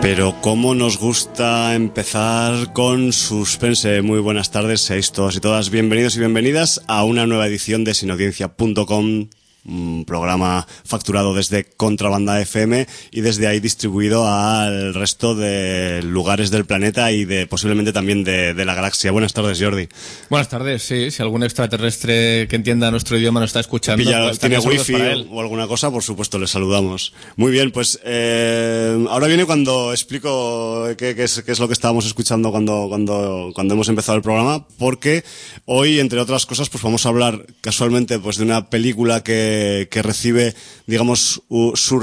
Pero cómo nos gusta empezar con suspense. Muy buenas tardes, seáis todos y todas bienvenidos y bienvenidas a una nueva edición de sinaudiencia.com, un programa facturado desde Contrabanda FM y desde ahí distribuido al resto de lugares del planeta y de posiblemente también de la galaxia. Buenas tardes, Jordi. Buenas tardes, sí. Si algún extraterrestre que entienda nuestro idioma nos está escuchando, pues tiene wifi o alguna cosa, por supuesto, le saludamos. Muy bien, pues ahora viene cuando explico qué es lo que estábamos escuchando cuando hemos empezado el programa, porque hoy, entre otras cosas, pues vamos a hablar casualmente pues de una película que recibe, digamos, su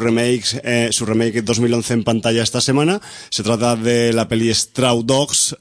remake 2011 en pantalla esta semana. Se trata de la peli Straw Dogs,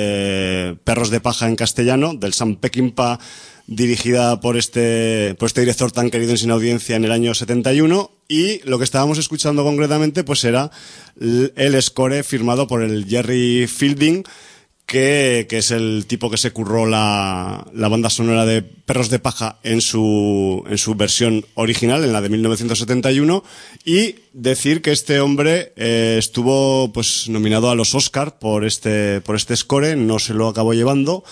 Perros de Paja en castellano, del Sam Peckinpah, dirigida por este director tan querido en Sin Audiencia en el año 71, y lo que estábamos escuchando concretamente pues era el score firmado por el Jerry Fielding, que es el tipo que se curró la banda sonora de Perros de Paja en su versión original, en la de 1971, y decir que este hombre estuvo pues nominado a los Oscar por este score, no se lo acabó llevando,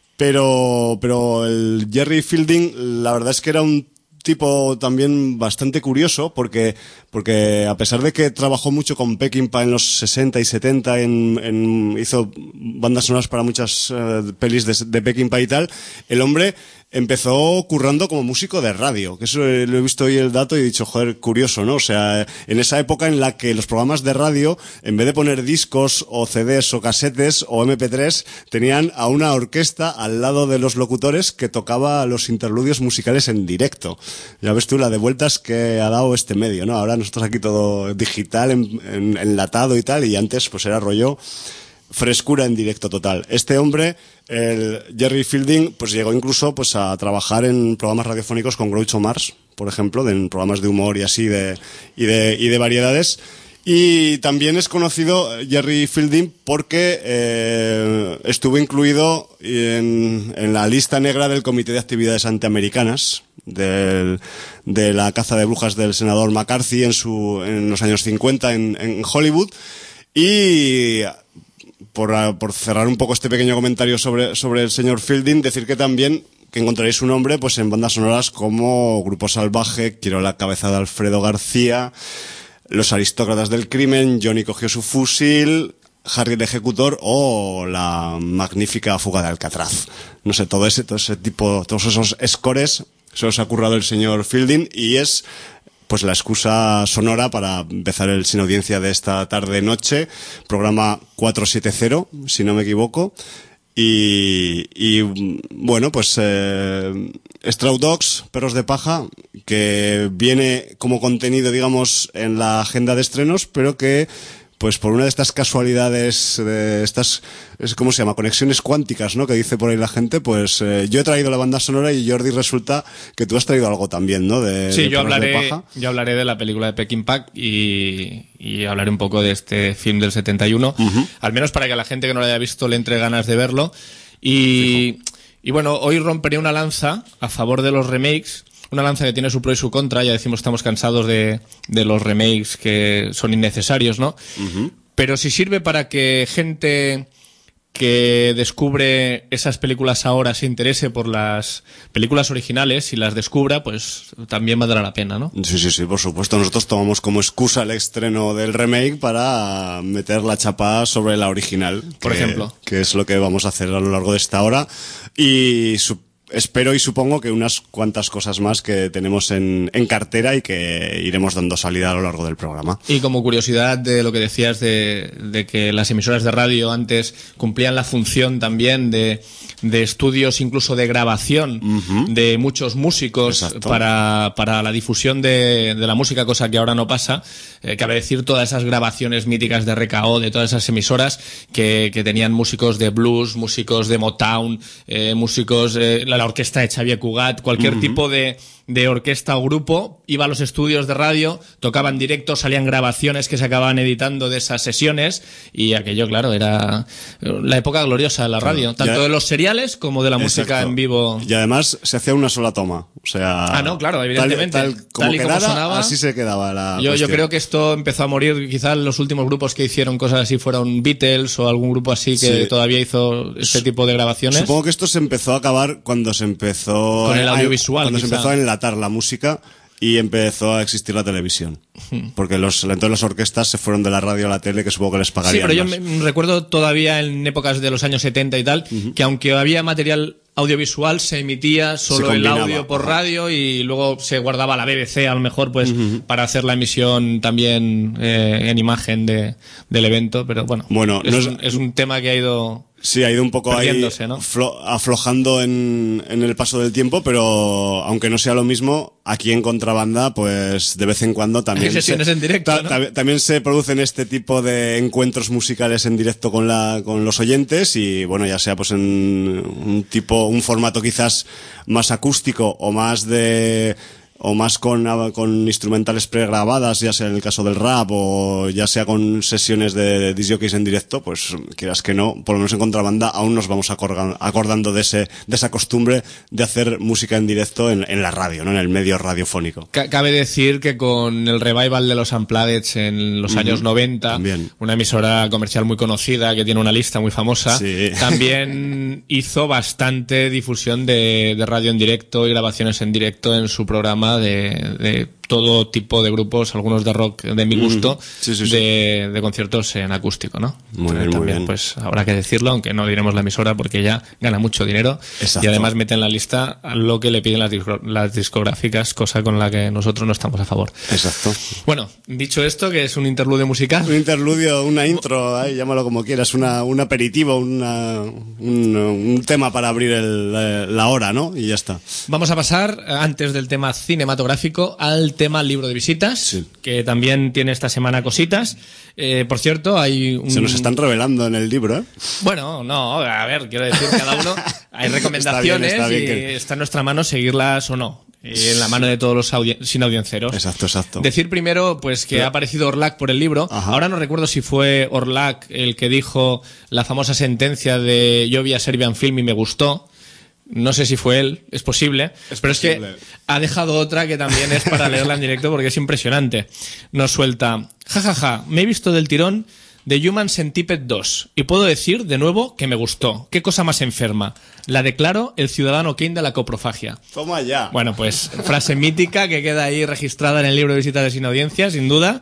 pero el Jerry Fielding, la verdad es que era un tipo también bastante curioso, porque a pesar de que trabajó mucho con Peckinpah en los 60 y 70, hizo bandas sonoras para muchas pelis de Peckinpah y tal, el hombre empezó currando como músico de radio, que eso lo he visto hoy el dato y he dicho, joder, curioso, ¿no? O sea, en esa época en la que los programas de radio, en vez de poner discos o CDs o casetes o MP3, tenían a una orquesta al lado de los locutores que tocaba los interludios musicales en directo. Ya ves tú la de vueltas que ha dado este medio, ¿no? Ahora nosotros aquí todo digital, enlatado y tal, y antes pues era rollo frescura en directo total. Este hombre, el Jerry Fielding, pues llegó incluso pues a trabajar en programas radiofónicos con Groucho Marx, por ejemplo, en programas de humor y así y de variedades. Y también es conocido Jerry Fielding porque estuvo incluido en la lista negra del Comité de Actividades Antiamericanas de la caza de brujas del senador McCarthy en los años 50 en Hollywood. Y por cerrar un poco este pequeño comentario sobre el señor Fielding, decir que también que encontraréis su nombre pues en bandas sonoras como Grupo Salvaje, Quiero la cabeza de Alfredo García, Los aristócratas del crimen, Johnny cogió su fusil, Harry el ejecutor o la magnífica fuga de Alcatraz. No sé, todo ese tipo, todos esos scores se los ha currado el señor Fielding, y es pues la excusa sonora para empezar el Sin Audiencia de esta tarde-noche, programa 470, si no me equivoco. Y bueno, pues Straw Dogs, Perros de Paja, que viene como contenido, digamos, en la agenda de estrenos, pero que pues por una de estas casualidades, de estas, ¿cómo se llama? Conexiones cuánticas, ¿no? Que dice por ahí la gente, pues yo he traído la banda sonora y Jordi, resulta que tú has traído algo también, ¿no? Sí, yo hablaré de la película de Peckinpah y hablaré un poco de este film del 71, al menos para que a la gente que no lo haya visto le entre ganas de verlo. Y bueno, hoy romperé una lanza a favor de los remakes. Una lanza que tiene su pro y su contra. Ya decimos, estamos cansados de los remakes que son innecesarios, ¿no? Pero si sirve para que gente que descubre esas películas ahora se interese por las películas originales y las descubra, pues también valdrá la pena, ¿no? Sí, por supuesto. Nosotros tomamos como excusa el estreno del remake para meter la chapa sobre la original. Por ejemplo. Que es lo que vamos a hacer a lo largo de esta hora. Y espero y supongo que unas cuantas cosas más que tenemos en cartera y que iremos dando salida a lo largo del programa. Y como curiosidad de lo que decías de que las emisoras de radio antes cumplían la función también de estudios, incluso de grabación de muchos músicos para la difusión de la música, cosa que ahora no pasa. Cabe decir todas esas grabaciones míticas de RKO, de todas esas emisoras que tenían músicos de blues, músicos de Motown, músicos... La la orquesta de Xavier Cugat, cualquier tipo de orquesta o grupo, iba a los estudios de radio, tocaba en directo, salían grabaciones que se acababan editando de esas sesiones, y aquello, claro, era la época gloriosa de la radio, tanto de los seriales como de la música en vivo. Y además se hacía una sola toma, o sea... no, claro, evidentemente. Tal y como sonaba, así se quedaba la yo creo que esto empezó a morir, quizás los últimos grupos que hicieron cosas así fueron Beatles o algún grupo así que todavía hizo este tipo de grabaciones. Supongo que esto se empezó a acabar cuando se empezó... Con el audiovisual, cuando se empezó a enlatar la música y empezó a existir la televisión. Porque entonces las orquestas se fueron de la radio a la tele, que supongo que les pagarían Sí, pero más. yo me recuerdo todavía en épocas de los años 70 y tal, que aunque había material audiovisual, se emitía solo el audio por radio y luego se guardaba la BBC a lo mejor pues para hacer la emisión también en imagen del evento, pero bueno es un tema que ha ido... Sí, ha ido un poco ahí, ¿no? aflojando en el paso del tiempo, pero aunque no sea lo mismo, aquí en Contrabanda, pues de vez en cuando también hay sesiones en directo, ¿no? También se producen este tipo de encuentros musicales en directo con los oyentes, y bueno, ya sea pues en un formato quizás más acústico o más con instrumentales pregrabadas, ya sea en el caso del rap o ya sea con sesiones de disc jockeys en directo, pues quieras que no, por lo menos en Contrabanda aún nos vamos acordando de esa costumbre de hacer música en directo en la radio, ¿no? En el medio radiofónico. Cabe decir que con el revival de los Unplugged en los años 90, también. Una emisora comercial muy conocida que tiene una lista muy famosa, también hizo bastante difusión de radio en directo y grabaciones en directo en su programa de todo tipo de grupos, algunos de rock de mi gusto, de conciertos en acústico, ¿no? Muy bien. Pues habrá que decirlo, aunque no diremos la emisora porque ya gana mucho dinero. Exacto. Y además mete en la lista lo que le piden las discográficas, cosa con la que nosotros no estamos a favor. Exacto. Bueno, dicho esto, que es un interludio musical. Un interludio, una intro, llámalo como quieras, un aperitivo, un tema para abrir la hora, ¿no? Y ya está. Vamos a pasar, antes del tema cinematográfico, al tema libro de visitas, que también tiene esta semana cositas. Por cierto, se nos están revelando en el libro, ¿eh? Bueno, no, a ver, quiero decir, cada uno hay recomendaciones está bien y está en nuestra mano seguirlas o no. En la mano de todos los sin audienciaros. Exacto. Decir primero, pues, que ha aparecido Orlac por el libro. Ajá. Ahora no recuerdo si fue Orlac el que dijo la famosa sentencia de yo vi a Serbian Film y me gustó. No sé si fue él, es posible, pero es que ha dejado otra que también es para leerla en directo porque es impresionante. Nos suelta, jajaja, me he visto del tirón de Human Centipede 2 y puedo decir de nuevo que me gustó. ¿Qué cosa más enferma? La declaro el ciudadano Kane de la coprofagia. Toma ya. Bueno, pues frase mítica que queda ahí registrada en el libro de visitas de Sin Audiencia, sin duda.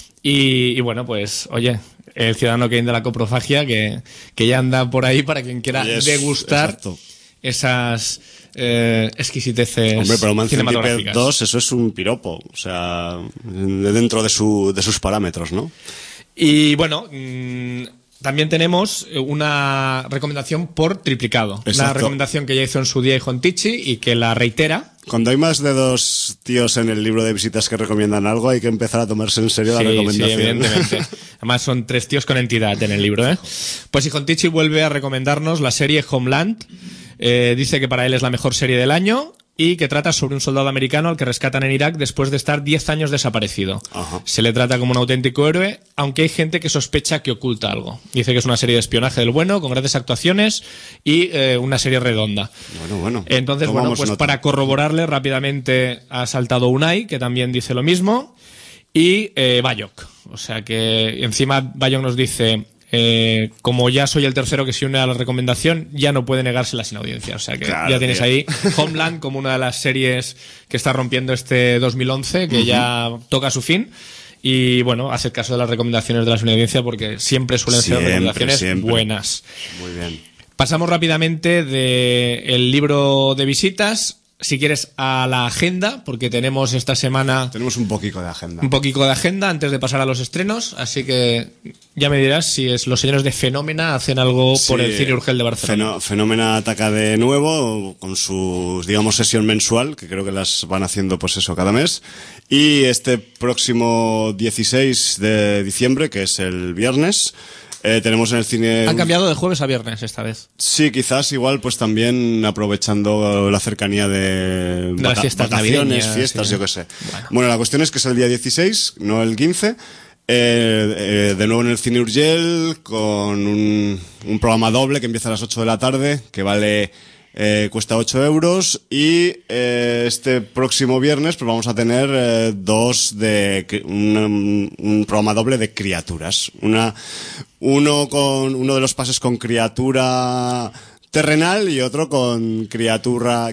Y bueno, pues, oye, el ciudadano Kane de la coprofagia que ya anda por ahí para quien quiera degustar. Exacto. Esas exquisiteces. Hombre, pero Man cinematográficas. 2, eso es un piropo, o sea, dentro de sus parámetros, ¿no? Y bueno, también tenemos una recomendación por triplicado. Exacto. Una recomendación que ya hizo en su día Hijon Tichi y que la reitera. Cuando hay más de 2 tíos en el libro de visitas que recomiendan algo, hay que empezar a tomarse en serio la recomendación. Sí, evidentemente. Además son 3 tíos con entidad en el libro, ¿eh? Pues Hijon Tichi vuelve a recomendarnos la serie Homeland. Dice que para él es la mejor serie del año y que trata sobre un soldado americano al que rescatan en Irak después de estar 10 años desaparecido. Ajá. Se le trata como un auténtico héroe, aunque hay gente que sospecha que oculta algo. Dice que es una serie de espionaje del bueno, con grandes actuaciones y una serie redonda. Bueno. Entonces, pues nota. Para corroborarle rápidamente ha saltado Unai, que también dice lo mismo, y Bayok. O sea que encima Bayok nos dice... como ya soy el tercero que se une a la recomendación, ya no puede negársela sin audiencia. O sea que claro, ya tienes ahí Homeland como una de las series que está rompiendo este 2011, que ya toca su fin. Y bueno, haced caso de las recomendaciones de la sin audiencia porque siempre suelen ser recomendaciones buenas. Muy bien. Pasamos rápidamente del libro de visitas, si quieres, a la agenda, porque tenemos esta semana... Tenemos un poquito de agenda. Un poquito de agenda antes de pasar a los estrenos, así que ya me dirás si los señores de Fenómena hacen algo por el Cine Urgel de Barcelona. Fenómena ataca de nuevo con su, digamos, sesión mensual, que creo que las van haciendo pues eso cada mes. Y este próximo 16 de diciembre, que es el viernes... Tenemos en el cine... Han cambiado de jueves a viernes esta vez. Sí, quizás igual pues también aprovechando la cercanía de las fiestas vacaciones, fiestas, sí. Yo qué sé. Bueno, la cuestión es que es el día 16, no el 15. De nuevo en el Cine Urgell con un programa doble que empieza a las 8 de la tarde, que vale... cuesta 8 euros y este próximo viernes pues vamos a tener un programa doble de criaturas. Uno de los pases con criatura terrenal y otro con criatura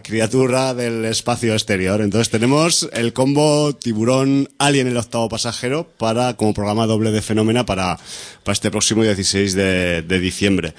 del espacio exterior. Entonces tenemos el combo tiburón alien el octavo pasajero como programa doble de Fenómena para este próximo 16 de diciembre.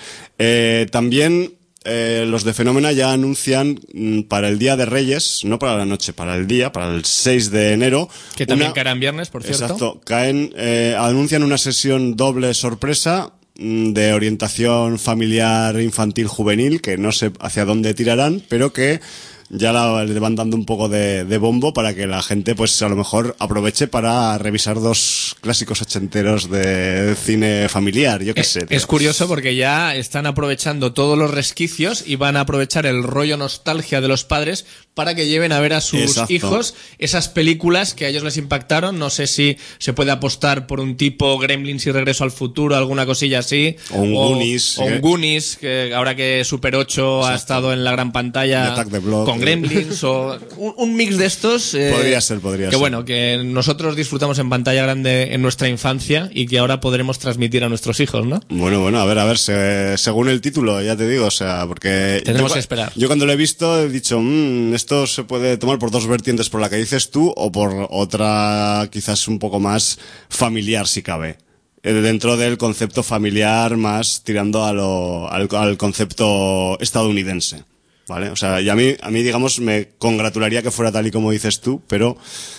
También los de Fenómena ya anuncian para el Día de Reyes, no para la noche, para el día, para el 6 de enero. Que también caerá en viernes, por cierto. Exacto. Anuncian una sesión doble sorpresa de orientación familiar, infantil, juvenil, que no sé hacia dónde tirarán, pero que ya le van dando un poco de bombo para que la gente pues a lo mejor aproveche para revisar dos clásicos ochenteros de cine familiar, yo qué sé. Es curioso porque ya están aprovechando todos los resquicios y van a aprovechar el rollo nostalgia de los padres para que lleven a ver a sus hijos esas películas que a ellos les impactaron. No sé si se puede apostar por un tipo Gremlins y Regreso al Futuro, alguna cosilla así. O un Goonies. O un Goonies, que ahora que Super 8 ha estado en la gran pantalla con Gremlins, o un mix de estos. Podría ser. Que bueno, que nosotros disfrutamos en pantalla grande en nuestra infancia y que ahora podremos transmitir a nuestros hijos, ¿no? Bueno, a ver, según el título, ya te digo, o sea, porque... Tendremos que esperar. Yo cuando lo he visto he dicho, esto se puede tomar por dos vertientes, por la que dices tú o por otra quizás un poco más familiar, si cabe. Dentro del concepto familiar más tirando al concepto estadounidense. ¿Vale? O sea, y a mí, digamos, me congratularía que fuera tal y como dices tú, pero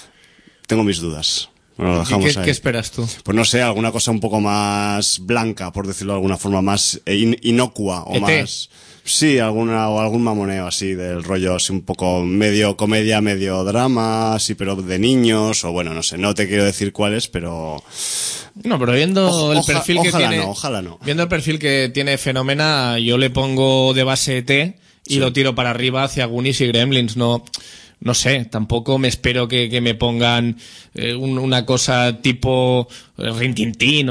tengo mis dudas. Bueno, lo dejamos ahí. ¿Qué esperas tú? Pues no sé, alguna cosa un poco más blanca, por decirlo de alguna forma, más inocua o más... Sí, algún mamoneo así del rollo, así un poco medio comedia, medio drama, así, pero de niños, o bueno, no sé, no te quiero decir cuáles, pero... No, pero viendo el perfil que tiene... Ojalá no. Viendo el perfil que tiene Fenómena, yo le pongo de base ET y lo tiro para arriba hacia Goonies y Gremlins. No sé, tampoco me espero que me pongan una cosa tipo Rin Tin Tin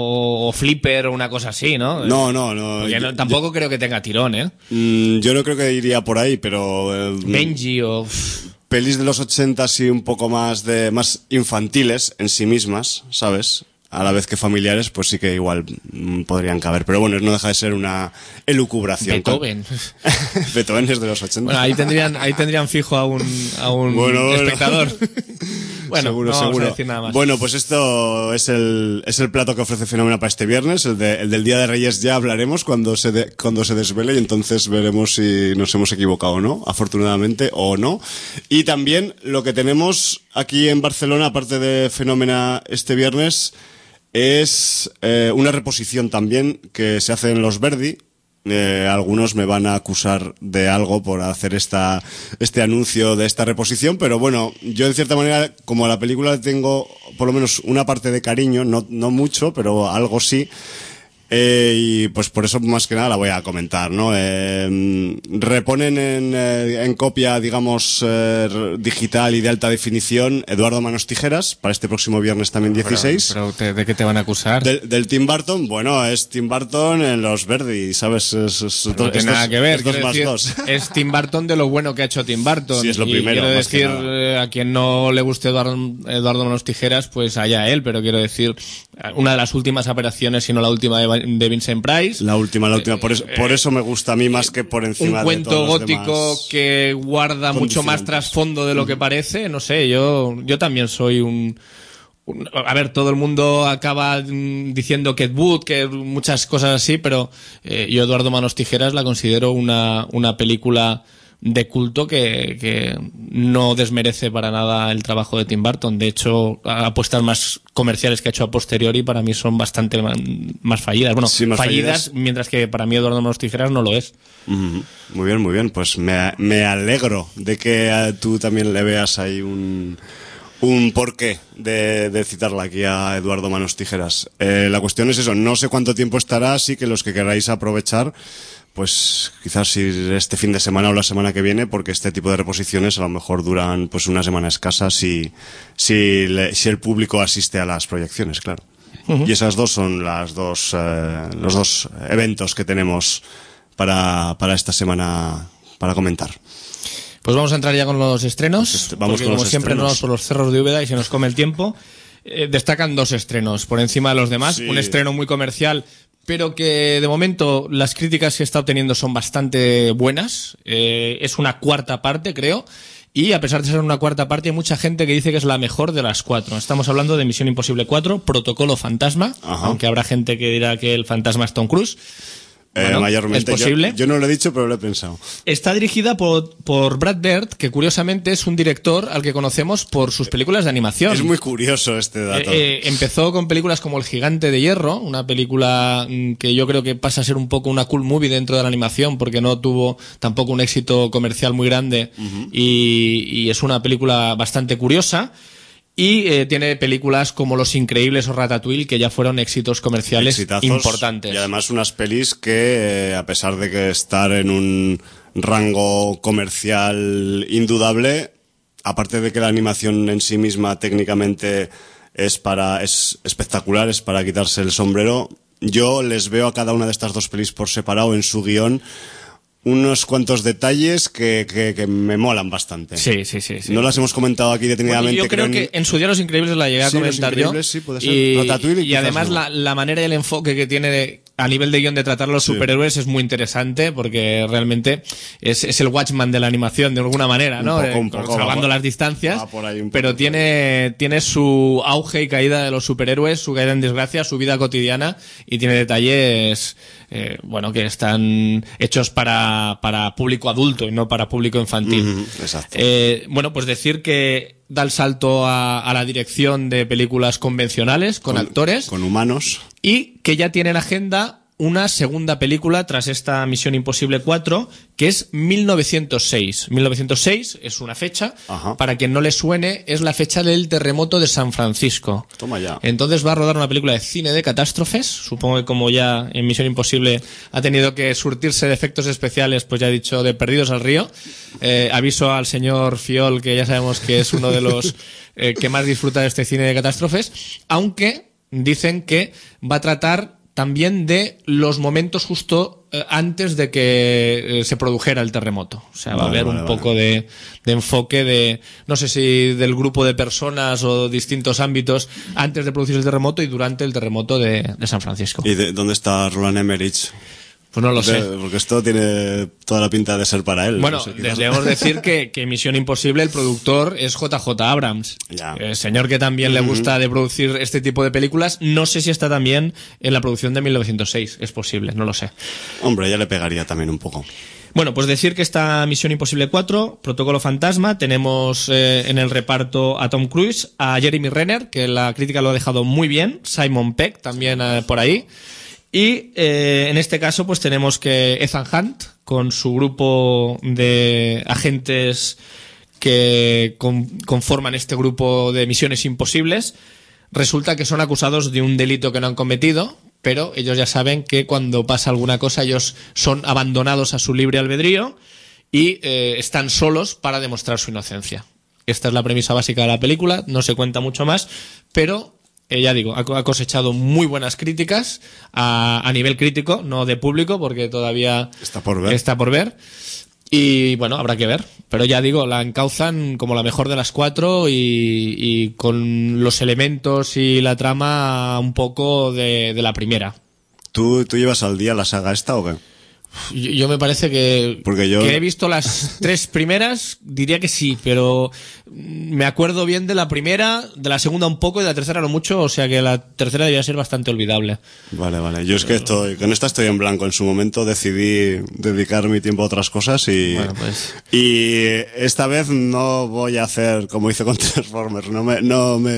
o Flipper o una cosa así, ¿no? No. Porque tampoco creo que tenga tirón, ¿eh? Yo no creo que iría por ahí, pero... Benji o... Pelis de los 80 así un poco más infantiles en sí mismas, ¿sabes? A la vez que familiares, pues sí que igual podrían caber. Pero bueno, no deja de ser una elucubración. Beethoven. Beethoven es de los 80. Bueno, ahí tendrían fijo a un espectador. Bueno, seguro. Vamos a decir nada más. Bueno, pues esto es el plato que ofrece Fenómena para este viernes. El del Día de Reyes ya hablaremos cuando se desvele y entonces veremos si nos hemos equivocado o no, afortunadamente o no. Y también lo que tenemos aquí en Barcelona, aparte de Fenómena este viernes, es una reposición también que se hace en Los Verdi. Algunos me van a acusar de algo por hacer este anuncio de esta reposición, pero bueno, yo de cierta manera, como a la película tengo por lo menos una parte de cariño, no mucho, pero algo sí, y pues por eso más que nada la voy a comentar, ¿no? Reponen en copia, digamos, digital y de alta definición Eduardo Manos Tijeras para este próximo viernes también 16. Pero ¿de qué te van a acusar? Del Tim Burton. Bueno, es Tim Burton en Los Verdi, ¿sabes? No tiene nada que ver. Es Tim Burton de lo bueno que ha hecho Tim Burton. Sí, es lo primero. Quiero decir, a quien no le guste Eduardo Manos Tijeras, pues allá él, pero quiero decir, una de las últimas apariciones, si no la última de Vincent Price. La última. Por eso me gusta a mí más que por encima de todos los demás. Un cuento gótico que guarda mucho más trasfondo de lo que parece. No sé, yo también soy a ver, todo el mundo acaba diciendo que Ed Wood, que muchas cosas así, pero yo Eduardo Manos Tijeras la considero una película de culto que no desmerece para nada el trabajo de Tim Burton. De hecho, apuestas más comerciales que ha hecho a posteriori para mí son bastante más fallidas. Bueno, sí, más fallidas, mientras que para mí Eduardo Manos Tijeras no lo es. Muy bien. Pues me alegro de que tú también le veas ahí un un porqué de citarla aquí a Eduardo Manos Tijeras. La cuestión es eso, no sé cuánto tiempo estará, así que los que queráis aprovechar, pues quizás si este fin de semana o la semana que viene, porque este tipo de reposiciones a lo mejor duran pues una semana escasa si el público asiste a las proyecciones, claro. Y esas dos son los dos eventos que tenemos para esta semana para comentar. Pues vamos a entrar ya con los estrenos, vamos porque con como los siempre estrenos. nos vamos por los cerros de Úbeda y se nos come el tiempo. Destacan 2 estrenos por encima de los demás. Sí. Un estreno muy comercial, pero que de momento las críticas que está obteniendo son bastante buenas. Es una 4ª parte, creo. Y a pesar de ser una 4ª parte, hay mucha gente que dice que es la mejor de las 4. Estamos hablando de Misión Imposible 4, Protocolo Fantasma, Ajá. aunque habrá gente que dirá que el fantasma es Tom Cruise. Bueno, Mayormente. es posible. Yo no lo he dicho, pero lo he pensado. Está dirigida por Brad Bird, que curiosamente es un director al que conocemos por sus películas de animación. Es muy curioso este dato. Empezó con películas como El Gigante de Hierro, una película que yo creo que pasa a ser un poco una cool movie dentro de la animación porque no tuvo tampoco un éxito comercial muy grande y es una película bastante curiosa. Y tiene películas como Los Increíbles o Ratatouille, que ya fueron éxitos comerciales Exitazos, importantes. Y además unas pelis que, a pesar de que estar en un rango comercial indudable, aparte de que la animación en sí misma técnicamente es espectacular, es para quitarse el sombrero, yo les veo a cada una de estas 2 pelis por separado en su guión unos cuantos detalles que me molan bastante. Sí. No las hemos comentado aquí detenidamente. Bueno, yo creo que en su día Los Increíbles la llegué a comentar yo. Sí, puede ser. Ratatouille Y además no. la manera y el enfoque que tiene a nivel de guión de tratar a los superhéroes es muy interesante porque realmente es el Watchman de la animación de alguna manera, ¿no? Un poco, salvando las distancias, por ahí un pero poco. tiene su auge y caída de los superhéroes, su caída en desgracia, su vida cotidiana y tiene detalles que están hechos para público adulto y no para público infantil. Exacto. Pues decir que da el salto a la dirección de películas convencionales, con actores. Con humanos. Y que ya tiene en agenda una segunda película tras esta Misión Imposible 4, que es 1906. 1906 es una fecha, Ajá. para quien no le suene, es la fecha del terremoto de San Francisco. Toma ya. Entonces va a rodar una película de cine de catástrofes. Supongo que como ya en Misión Imposible ha tenido que surtirse de efectos especiales, pues ya he dicho, de Perdidos al Río. Aviso al señor Fiol, que ya sabemos que es uno de los que más disfruta de este cine de catástrofes, aunque dicen que va a tratar también de los momentos justo antes de que se produjera el terremoto. O sea, va a haber un poco de enfoque de, no sé si del grupo de personas o distintos ámbitos antes de producirse el terremoto y durante el terremoto de San Francisco. ¿Y dónde está Roland Emmerich? Pues no lo sé. Porque esto tiene toda la pinta de ser para él. Bueno, no sé, quizás. debemos decir que Misión Imposible, el productor es JJ Abrams. Ya. El señor que también le gusta de producir este tipo de películas. No sé si está también en la producción de 1906. Es posible, no lo sé. Hombre, ya le pegaría también un poco. Bueno, pues decir que esta Misión Imposible 4, Protocolo Fantasma, tenemos en el reparto a Tom Cruise, a Jeremy Renner, que la crítica lo ha dejado muy bien, Simon Pegg también por ahí. Y en este caso pues tenemos que Ethan Hunt, con su grupo de agentes que conforman este grupo de misiones imposibles, resulta que son acusados de un delito que no han cometido, pero ellos ya saben que cuando pasa alguna cosa ellos son abandonados a su libre albedrío y están solos para demostrar su inocencia. Esta es la premisa básica de la película, no se cuenta mucho más, pero ya digo, ha cosechado muy buenas críticas a nivel crítico, no de público, porque todavía Está por ver. Y bueno, habrá que ver. Pero ya digo, la encauzan como la mejor de las 4 y con los elementos y la trama un poco de la primera. ¿Tú llevas al día la saga esta o qué? Yo me parece que he visto las 3 primeras, diría que sí, pero me acuerdo bien de la primera, de la segunda un poco y de la tercera no mucho, o sea que la tercera debía ser bastante olvidable. Vale. Yo es que con esta estoy en blanco. En su momento decidí dedicar mi tiempo a otras cosas y esta vez no voy a hacer como hice con Transformers. No me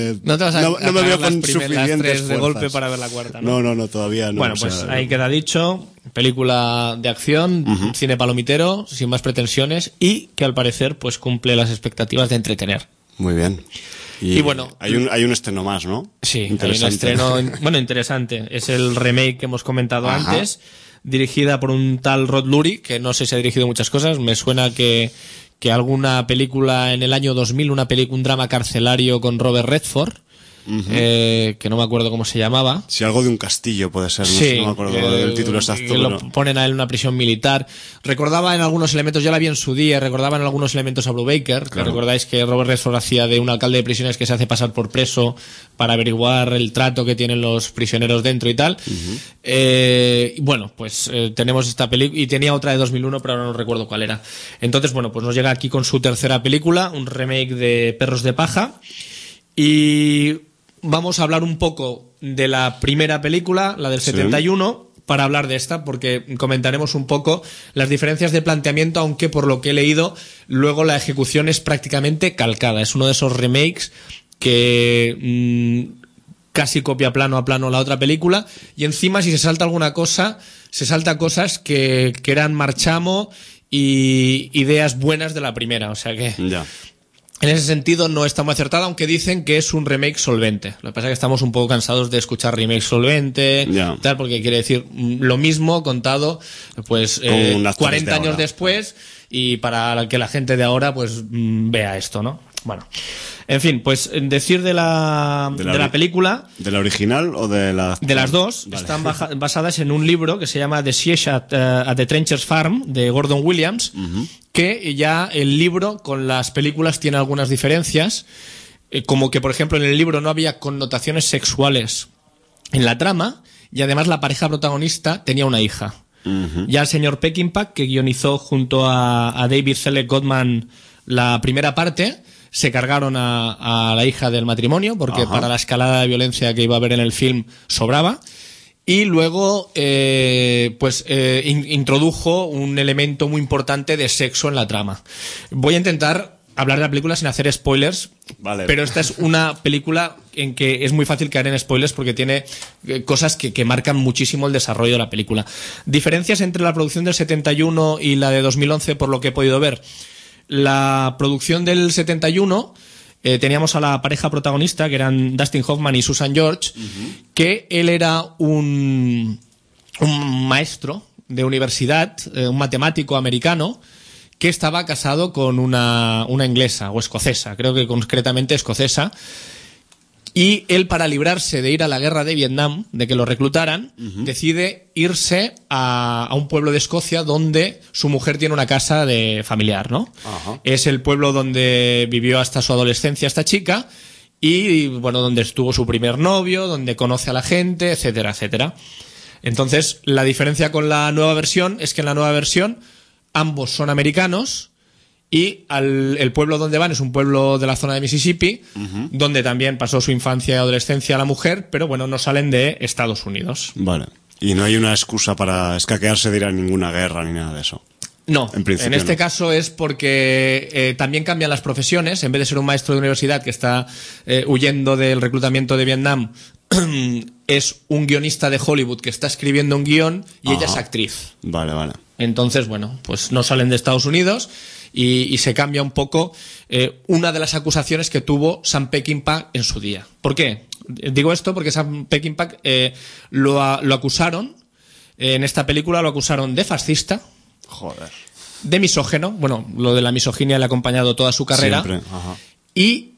veo con suficientes de golpe para ver la cuarta, ¿no? No, todavía no. Bueno, pues ahí queda dicho. Película de acción, cine palomitero, sin más pretensiones y que al parecer pues cumple las expectativas de entretener. Muy bien. Y bueno, hay un estreno más, ¿no? Sí, hay un estreno, interesante. Es el remake que hemos comentado antes, dirigida por un tal Rod Lurie, que no sé si ha dirigido muchas cosas. Me suena que alguna película en el año 2000, un drama carcelario con Robert Redford, que no me acuerdo cómo se llamaba. Sí, algo de un castillo puede ser, sí, no me acuerdo del título exacto. Que lo ponen a él en una prisión militar. Recordaba en algunos elementos, ya la vi en su día, recordaba en algunos elementos a Brubaker, que recordáis que Robert Redford hacía de un alcalde de prisiones que se hace pasar por preso para averiguar el trato que tienen los prisioneros dentro y tal. Tenemos esta película, y tenía otra de 2001, pero ahora no recuerdo cuál era. Entonces, pues nos llega aquí con su tercera película, un remake de Perros de Paja, y vamos a hablar un poco de la primera película, la del 71, para hablar de esta, porque comentaremos un poco las diferencias de planteamiento, aunque por lo que he leído, luego la ejecución es prácticamente calcada. Es uno de esos remakes que casi copia plano a plano la otra película, y encima si se salta alguna cosa, se salta cosas que eran marchamo y ideas buenas de la primera, o sea que... Ya. En ese sentido no está muy acertada, aunque dicen que es un remake solvente. Lo que pasa es que estamos un poco cansados de escuchar remake solvente, tal, porque quiere decir lo mismo contado pues 40 años después, y para que la gente de ahora pues vea esto, ¿no? Bueno, en fin, pues decir de la película... ¿De la original o de la...? De las dos. Vale. Están basadas en un libro que se llama The Siege at the Trenchers Farm, de Gordon Williams, que ya el libro con las películas tiene algunas diferencias, como que, por ejemplo, en el libro no había connotaciones sexuales en la trama, y además la pareja protagonista tenía una hija. Ya el señor Peckinpah, que guionizó junto a David Selleck Goodman la primera parte, se cargaron a la hija del matrimonio, porque para la escalada de violencia que iba a haber en el film sobraba. Y luego introdujo un elemento muy importante de sexo en la trama. Voy a intentar hablar de la película sin hacer spoilers, vale, pero esta es una película en que es muy fácil caer en spoilers porque tiene cosas que marcan muchísimo el desarrollo de la película. Diferencias entre la producción del 71 y la de 2011, por lo que he podido ver. La producción del 71... teníamos a la pareja protagonista, que eran Dustin Hoffman y Susan George, que él era un maestro de universidad, un matemático americano, que estaba casado con una inglesa o escocesa, creo que concretamente escocesa, y él, para librarse de ir a la guerra de Vietnam, de que lo reclutaran, decide irse a un pueblo de Escocia donde su mujer tiene una casa de familiar, ¿no? Es el pueblo donde vivió hasta su adolescencia esta chica, y donde estuvo su primer novio, donde conoce a la gente, etcétera, etcétera. Entonces, la diferencia con la nueva versión es que en la nueva versión ambos son americanos, y el pueblo donde van es un pueblo de la zona de Mississippi, donde también pasó su infancia y adolescencia la mujer, pero no salen de Estados Unidos. Vale. Y no hay una excusa para escaquearse de ir a ninguna guerra ni nada de eso. No, en este caso es porque también cambian las profesiones. En vez de ser un maestro de universidad que está huyendo del reclutamiento de Vietnam, es un guionista de Hollywood que está escribiendo un guión, y ella es actriz. Vale, vale. Entonces, pues no salen de Estados Unidos, y se cambia un poco una de las acusaciones que tuvo Sam Peckinpah en su día. ¿Por qué? Digo esto porque Sam Peckinpah lo acusaron, en esta película lo acusaron de fascista, de misógeno, lo de la misoginia le ha acompañado toda su carrera, y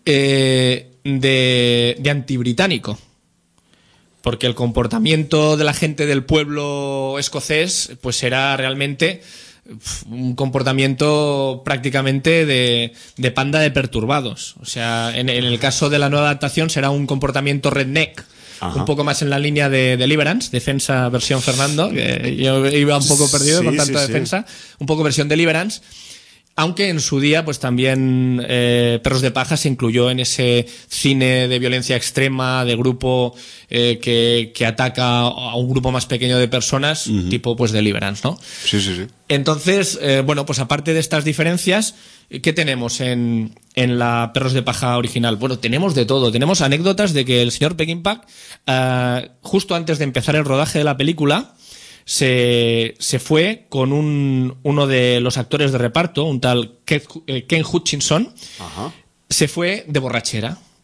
de antibritánico. Porque el comportamiento de la gente del pueblo escocés pues era realmente un comportamiento prácticamente de panda de perturbados. O sea, en el caso de la nueva adaptación será un comportamiento redneck, un poco más en la línea de Deliverance, defensa versión Fernando, que yo iba un poco perdido con tanta defensa, un poco versión Deliverance. Aunque en su día, pues también Perros de Paja se incluyó en ese cine de violencia extrema, de grupo que ataca a un grupo más pequeño de personas, tipo pues Deliverance, ¿no? Sí. Entonces, pues aparte de estas diferencias, ¿qué tenemos en la Perros de Paja original? Tenemos de todo. Tenemos anécdotas de que el señor Peckinpah, justo antes de empezar el rodaje de la película, se fue con uno de los actores de reparto, un tal Ken Hutchinson. Se fue de borrachera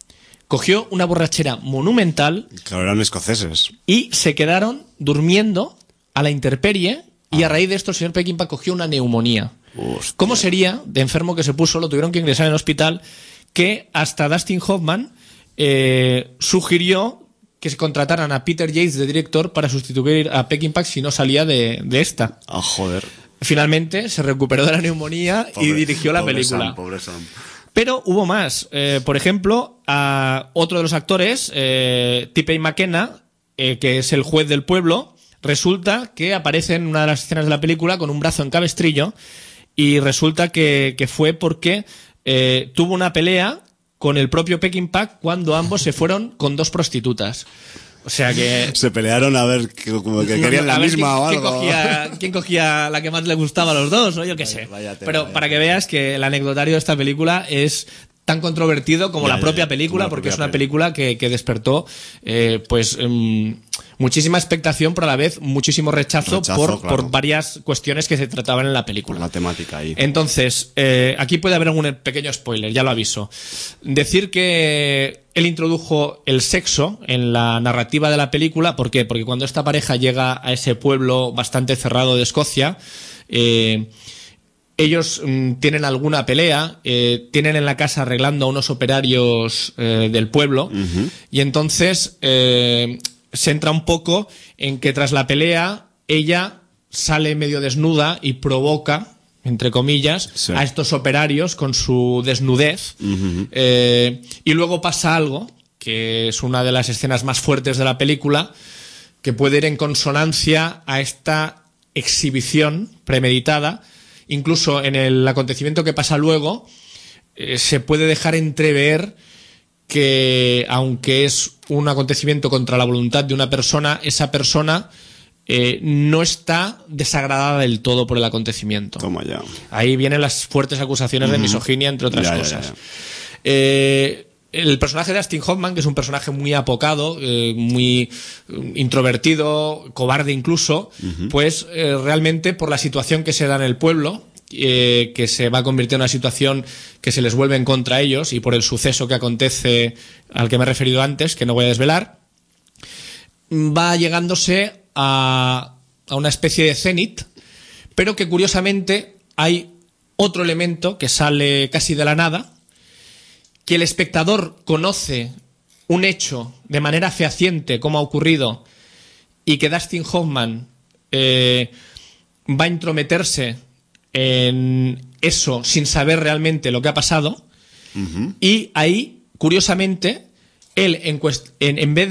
cogió una borrachera monumental. Claro, eran escoceses. Y se quedaron durmiendo a la intemperie y a raíz de esto el señor Peckinpah cogió una neumonía. Hostia. ¿Cómo sería de enfermo que se puso? Lo tuvieron que ingresar en el hospital, que hasta Dustin Hoffman sugirió que se contrataran a Peter Yates de director para sustituir a Peckinpah si no salía de esta. Ah, joder. Finalmente se recuperó de la neumonía y dirigió la película. Pobre Sam. Pero hubo más. Por ejemplo, a otro de los actores, T.P. McKenna, que es el juez del pueblo, resulta que aparece en una de las escenas de la película con un brazo en cabestrillo y resulta que fue porque tuvo una pelea con el propio Peckinpah cuando ambos se fueron con 2 prostitutas. O sea que... Se pelearon a ver como que querían la misma o algo. ¿Quién cogía la que más le gustaba a los dos? O yo qué sé. Pero para que veas que el anecdotario de esta película es tan controvertido como la propia película, porque es una película que despertó muchísima expectación, pero a la vez muchísimo rechazo por varias cuestiones que se trataban en la película. La temática ahí. Entonces, aquí puede haber algún pequeño spoiler, ya lo aviso. Decir que él introdujo el sexo en la narrativa de la película, ¿por qué? Porque cuando esta pareja llega a ese pueblo bastante cerrado de Escocia, ellos tienen alguna pelea, tienen en la casa arreglando a unos operarios del pueblo, y entonces se entra un poco en que tras la pelea ella sale medio desnuda y provoca, entre comillas, a estos operarios con su desnudez, y luego pasa algo, que es una de las escenas más fuertes de la película, que puede ir en consonancia a esta exhibición premeditada. Incluso en el acontecimiento que pasa luego, se puede dejar entrever que, aunque es un acontecimiento contra la voluntad de una persona, esa persona no está desagradada del todo por el acontecimiento. Toma ya. Ahí vienen las fuertes acusaciones de misoginia, entre otras cosas. El personaje de Dustin Hoffman, que es un personaje muy apocado, muy introvertido, cobarde incluso, pues realmente por la situación que se da en el pueblo, que se va a convertir en una situación que se les vuelve en contra a ellos, y por el suceso que acontece al que me he referido antes, que no voy a desvelar, va llegándose a una especie de cenit, pero que curiosamente hay otro elemento que sale casi de la nada, que el espectador conoce un hecho de manera fehaciente, como ha ocurrido, y que Dustin Hoffman va a intrometerse en eso sin saber realmente lo que ha pasado, y ahí, curiosamente, él, en vez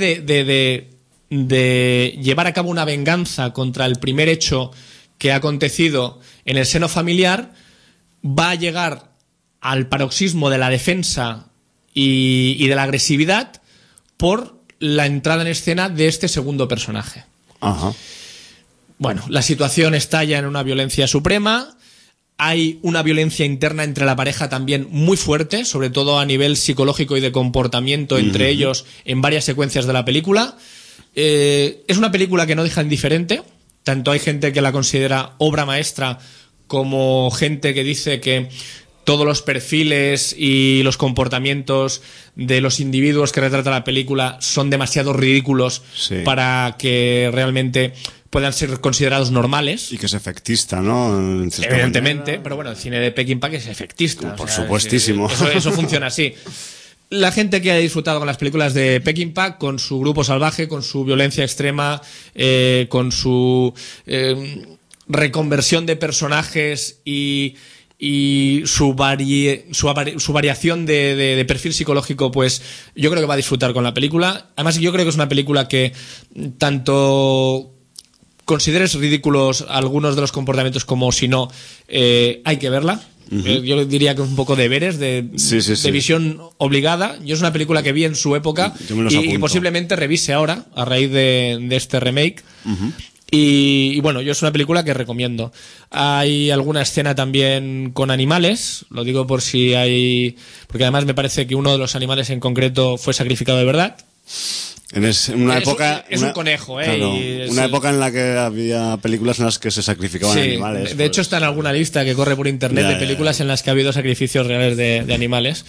de llevar a cabo una venganza contra el primer hecho que ha acontecido en el seno familiar, va a llegar al paroxismo de la defensa y de la agresividad por la entrada en escena de este segundo personaje. Ajá. Bueno, la situación estalla en una violencia suprema. Hay una violencia interna entre la pareja también muy fuerte, sobre todo a nivel psicológico y de comportamiento entre ellos en varias secuencias de la película. Es una película que no deja indiferente. Tanto hay gente que la considera obra maestra como gente que dice que todos los perfiles y los comportamientos de los individuos que retrata la película son demasiado ridículos para que realmente puedan ser considerados normales. Y que es efectista, ¿no? Evidentemente, pero bueno, el cine de Peckinpah es efectista. Por supuestísimo. Eso funciona así. La gente que ha disfrutado con las películas de Peckinpah, con su grupo salvaje, con su violencia extrema, con su reconversión de personajes y su variación de perfil psicológico, pues yo creo que va a disfrutar con la película. Además, yo creo que es una película que tanto consideres ridículos algunos de los comportamientos como si no, hay que verla. Yo diría que es un poco deberes de visión obligada. Yo es una película que vi en su época y posiblemente revise ahora a raíz de este remake. Y bueno, yo es una película que recomiendo. Hay alguna escena también con animales, lo digo por si hay, porque además me parece que uno de los animales en concreto fue sacrificado de verdad. Es una época, un conejo, claro, una época en la que había películas en las que se sacrificaban animales. De hecho está en alguna lista que corre por internet de películas en las que ha habido sacrificios reales de animales.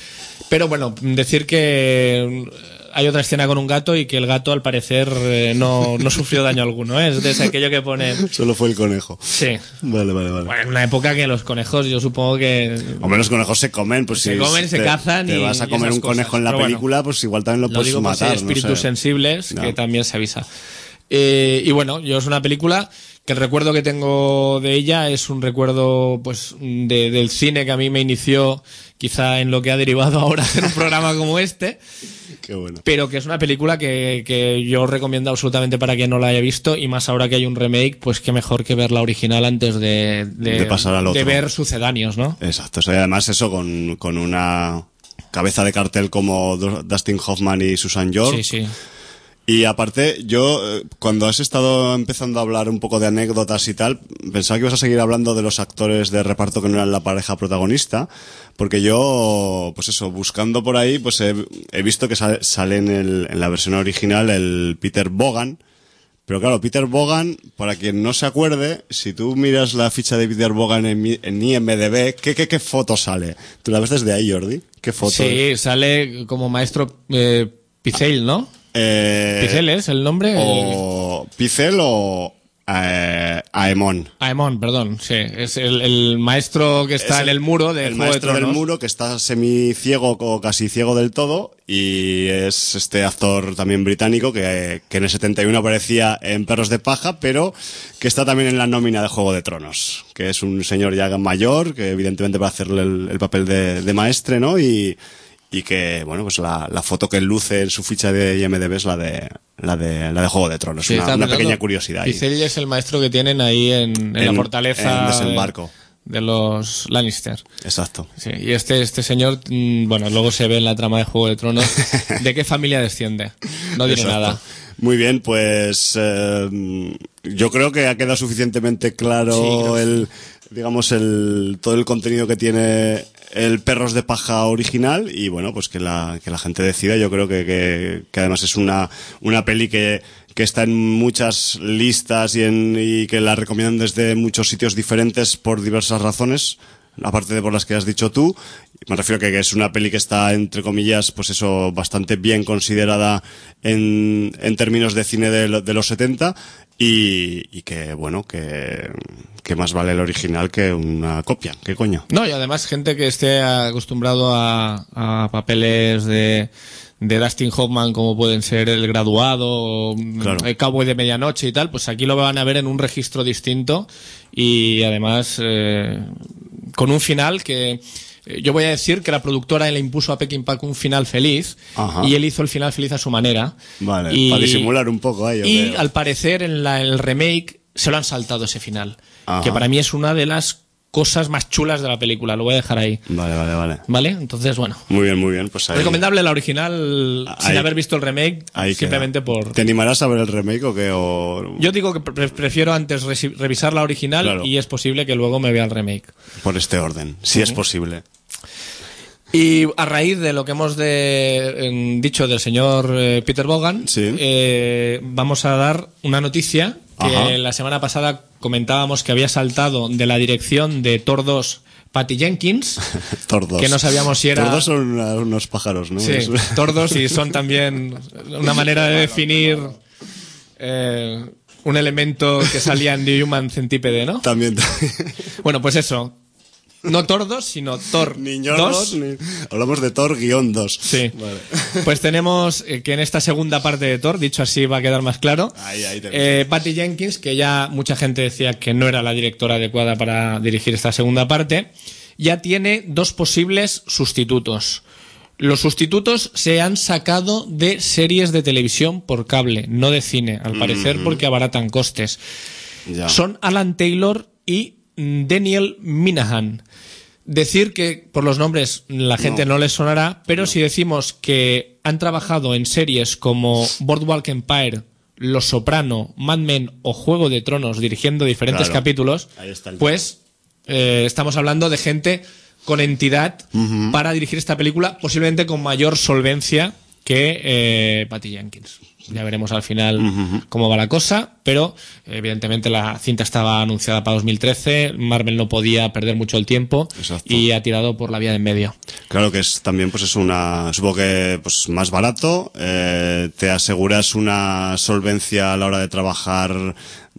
Pero bueno, decir que hay otra escena con un gato y que el gato al parecer no sufrió daño alguno, ¿eh? Es de aquello que pone... Solo fue el conejo. Sí. Vale. Bueno, en una época que los conejos yo supongo que... Hombre, los conejos se comen, pues se comen, se cazan te y vas a comer un conejo cosas. en la Pero película, bueno, pues igual también lo puedes digo matar. Por si hay espíritus sensibles, que también se avisa. Y bueno, yo es una película que el recuerdo que tengo de ella es un recuerdo pues del cine que a mí me inició quizá en lo que ha derivado ahora hacer un programa como este. Qué bueno. Pero que es una película que yo recomiendo absolutamente para quien no la haya visto, y más ahora que hay un remake, pues qué mejor que ver la original antes de pasar al otro. De ver sucedáneos, ¿no? Exacto, o sea, además eso con una cabeza de cartel como Dustin Hoffman y Susan York. Sí. Y aparte, yo, cuando has estado empezando a hablar un poco de anécdotas y tal, pensaba que ibas a seguir hablando de los actores de reparto que no eran la pareja protagonista, porque yo, pues eso, buscando por ahí, pues he visto que sale en la versión original el Peter Vaughan. Pero claro, Peter Vaughan, para quien no se acuerde, si tú miras la ficha de Peter Vaughan en IMDb, ¿qué foto sale? ¿Tú la ves desde ahí, Jordi? ¿Qué foto? Sí, sale como maestro Picel, ¿no? ¿Picel es el nombre? O Picel o Aemon. Aemon, perdón, sí. Es el maestro que está en el muro de el Juego maestro de Tronos. del muro, que está semiciego o casi ciego del todo, y es este actor también británico que en el 71 aparecía en Perros de Paja, pero que está también en la nómina de Juego de Tronos, que es un señor ya mayor, que evidentemente va a hacerle el papel de maestre, ¿no? Y que, bueno, pues la foto que luce en su ficha de IMDb es la de Juego de Tronos. Sí, una pequeña curiosidad. Picel es el maestro que tienen ahí en la fortaleza en desembarco de los Lannister. Exacto. Sí, y este señor, bueno, luego se ve en la trama de Juego de Tronos de qué familia desciende. No diré nada. Muy bien, pues yo creo que ha quedado suficientemente claro todo el contenido que tiene el Perros de Paja original, y bueno, pues que la gente decida. Yo creo que además es una peli que está en muchas listas y que la recomiendan desde muchos sitios diferentes por diversas razones, aparte de por las que has dicho tú. Me refiero que es una peli que está, entre comillas, pues eso, bastante bien considerada en términos de cine de los 70, y que, bueno, que más vale el original que una copia. ¿Qué coño? No, y además gente que esté acostumbrado a papeles de Dustin Hoffman, como pueden ser El Graduado, claro, El Cowboy de Medianoche y tal, pues aquí lo van a ver en un registro distinto, y además con un final que yo voy a decir que la productora le impuso a Peckinpah un final feliz. Ajá. Y él hizo el final feliz a su manera. Vale, para disimular un poco ahí. Y al parecer en el remake se lo han saltado ese final. Ajá. Que para mí es una de las cosas más chulas de la película. Lo voy a dejar ahí. Vale. ¿Vale? Entonces, bueno. Muy bien. Pues ahí... Recomendable la original sin haber visto el remake. Ahí simplemente queda. por... ¿Te animarás a ver el remake o qué? Yo digo que prefiero antes revisar la original, claro, y es posible que luego me vea el remake. Por este orden, si es posible. Y a raíz de lo que hemos dicho del señor Peter Vaughan, sí, vamos a dar una noticia que ajá, la semana pasada comentábamos que había saltado de la dirección de Thor 2 Patty Jenkins. Thor 2. Que no sabíamos si era... Thor 2 son unos pájaros, ¿no? Sí, Thor 2, y son también una manera de definir un elemento que salía en The Human Centipede, ¿no? También. Bueno, pues eso. No Thor 2, sino Thor 2. Hablamos de Thor-2. Sí. Vale. Pues tenemos que en esta segunda parte de Thor, dicho así va a quedar más claro, Patty Jenkins, que ya mucha gente decía que no era la directora adecuada para dirigir esta segunda parte, ya tiene dos posibles sustitutos. Los sustitutos se han sacado de series de televisión por cable, no de cine, al parecer, porque abaratan costes. Ya. Son Alan Taylor y Daniel Minahan. Decir que por los nombres la gente no les sonará, pero si decimos que han trabajado en series como Boardwalk Empire, Los Soprano, Mad Men o Juego de Tronos dirigiendo diferentes capítulos, pues estamos hablando de gente con entidad para dirigir esta película, posiblemente con mayor solvencia que Patty Jenkins. Ya veremos al final cómo va la cosa, pero evidentemente la cinta estaba anunciada para 2013, Marvel no podía perder mucho el tiempo. Exacto. Y ha tirado por la vía de en medio. Claro que es también, pues es supongo que pues más barato, te aseguras una solvencia a la hora de trabajar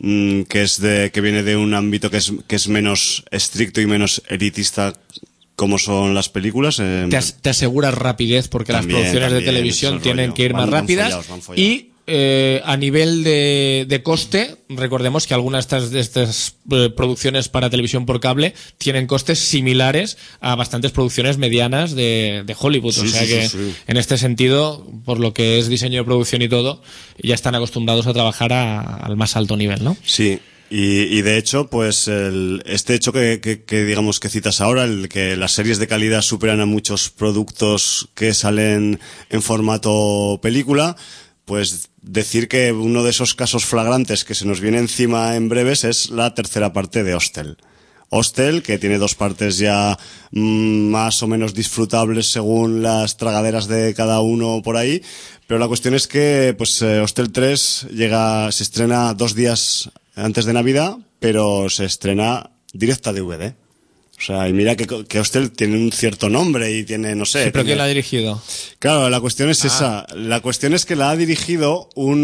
que viene de un ámbito que es menos estricto y menos elitista, como son las películas. Te aseguras rapidez porque las producciones de televisión tienen que ir más rápidas. Van follados. Y a nivel de coste, recordemos que algunas de estas producciones para televisión por cable tienen costes similares a bastantes producciones medianas de Hollywood. Sí, o sea sí. En este sentido, por lo que es diseño de producción y todo, ya están acostumbrados a trabajar al más alto nivel, ¿no? Sí. Y de hecho, pues este hecho que digamos que citas ahora, el que las series de calidad superan a muchos productos que salen en formato película, pues decir que uno de esos casos flagrantes que se nos viene encima en breves es la tercera parte de Hostel. Hostel, que tiene 2 partes ya más o menos disfrutables según las tragaderas de cada uno por ahí, pero la cuestión es que pues Hostel 3 se estrena 2 días antes de Navidad, pero se estrena directa DVD. O sea, y mira que Hostel tiene un cierto nombre y tiene, no sé... Sí, pero ¿quién la ha dirigido? Claro, la cuestión es esa. La cuestión es que la ha dirigido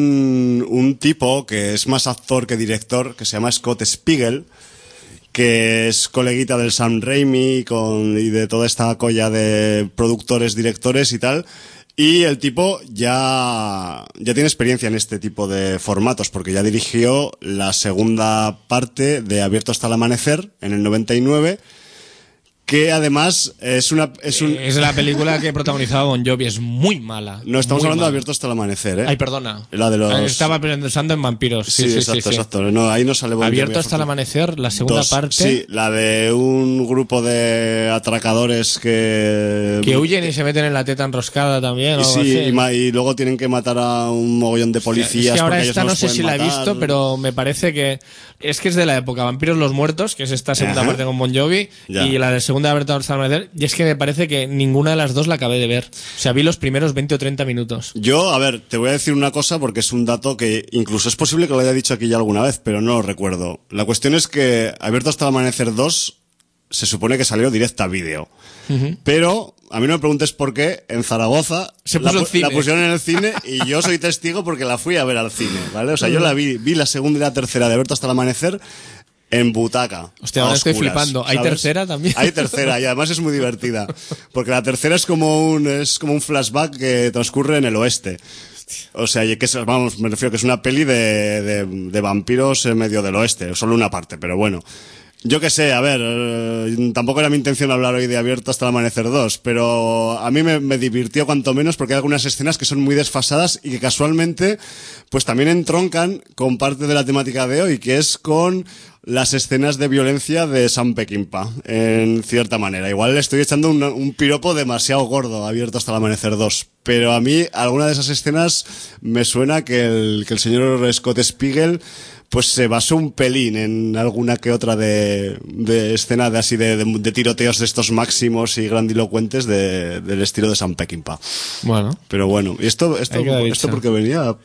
un tipo que es más actor que director, que se llama Scott Spiegel, que es coleguita del Sam Raimi y de toda esta colla de productores, directores y tal. Y el tipo ya tiene experiencia en este tipo de formatos, porque ya dirigió la segunda parte de Abierto hasta el amanecer en el 99, que además es la película que protagonizaba Bon Jovi, es muy mala. No, estamos hablando de Abierto hasta el amanecer, ¿eh? Ay, perdona. La de los... Estaba pensando en vampiros. Sí, exacto. No, ahí no sale Bon Jovi. Abierto hasta el amanecer, la segunda parte. Sí, la de un grupo de atracadores que huyen y se meten en la teta enroscada también. Sí, y luego tienen que matar a un mogollón de policías. Es que ahora porque esta ellos no sé si la he visto, pero me parece que es de la época Vampiros los Muertos, que es esta segunda parte con Bon Jovi, y la de segunda Abierto hasta el amanecer, y es que me parece que ninguna de las dos la acabé de ver. O sea, vi los primeros 20 o 30 minutos. Yo, a ver, te voy a decir una cosa porque es un dato que incluso es posible que lo haya dicho aquí ya alguna vez, pero no lo recuerdo. La cuestión es que Abierto hasta el amanecer 2 se supone que salió directa a vídeo. Pero a mí no me preguntes por qué en Zaragoza la pusieron en el cine y yo soy testigo porque la fui a ver al cine, ¿vale? O sea, yo la vi la segunda y la tercera de Abierto hasta el amanecer en butaca. Hostia, ahora estoy flipando. ¿Hay tercera también? Hay tercera y además es muy divertida. Porque la tercera es como un flashback que transcurre en el oeste. O sea, me refiero que es una peli de vampiros en medio del oeste. Solo una parte, pero bueno. Yo qué sé, a ver, tampoco era mi intención hablar hoy de Abierto hasta el amanecer 2, pero a mí me divirtió cuanto menos porque hay algunas escenas que son muy desfasadas y que casualmente pues también entroncan con parte de la temática de hoy, que es con las escenas de violencia de Sam Peckinpah, en cierta manera. Igual le estoy echando un piropo demasiado gordo a Abierto hasta el amanecer 2, pero a mí alguna de esas escenas me suena que el señor Scott Spiegel pues se basó un pelín en alguna que otra de escena de tiroteos de estos máximos y grandilocuentes del estilo de Sam Peckinpah. Bueno. Pero bueno, y esto porque venía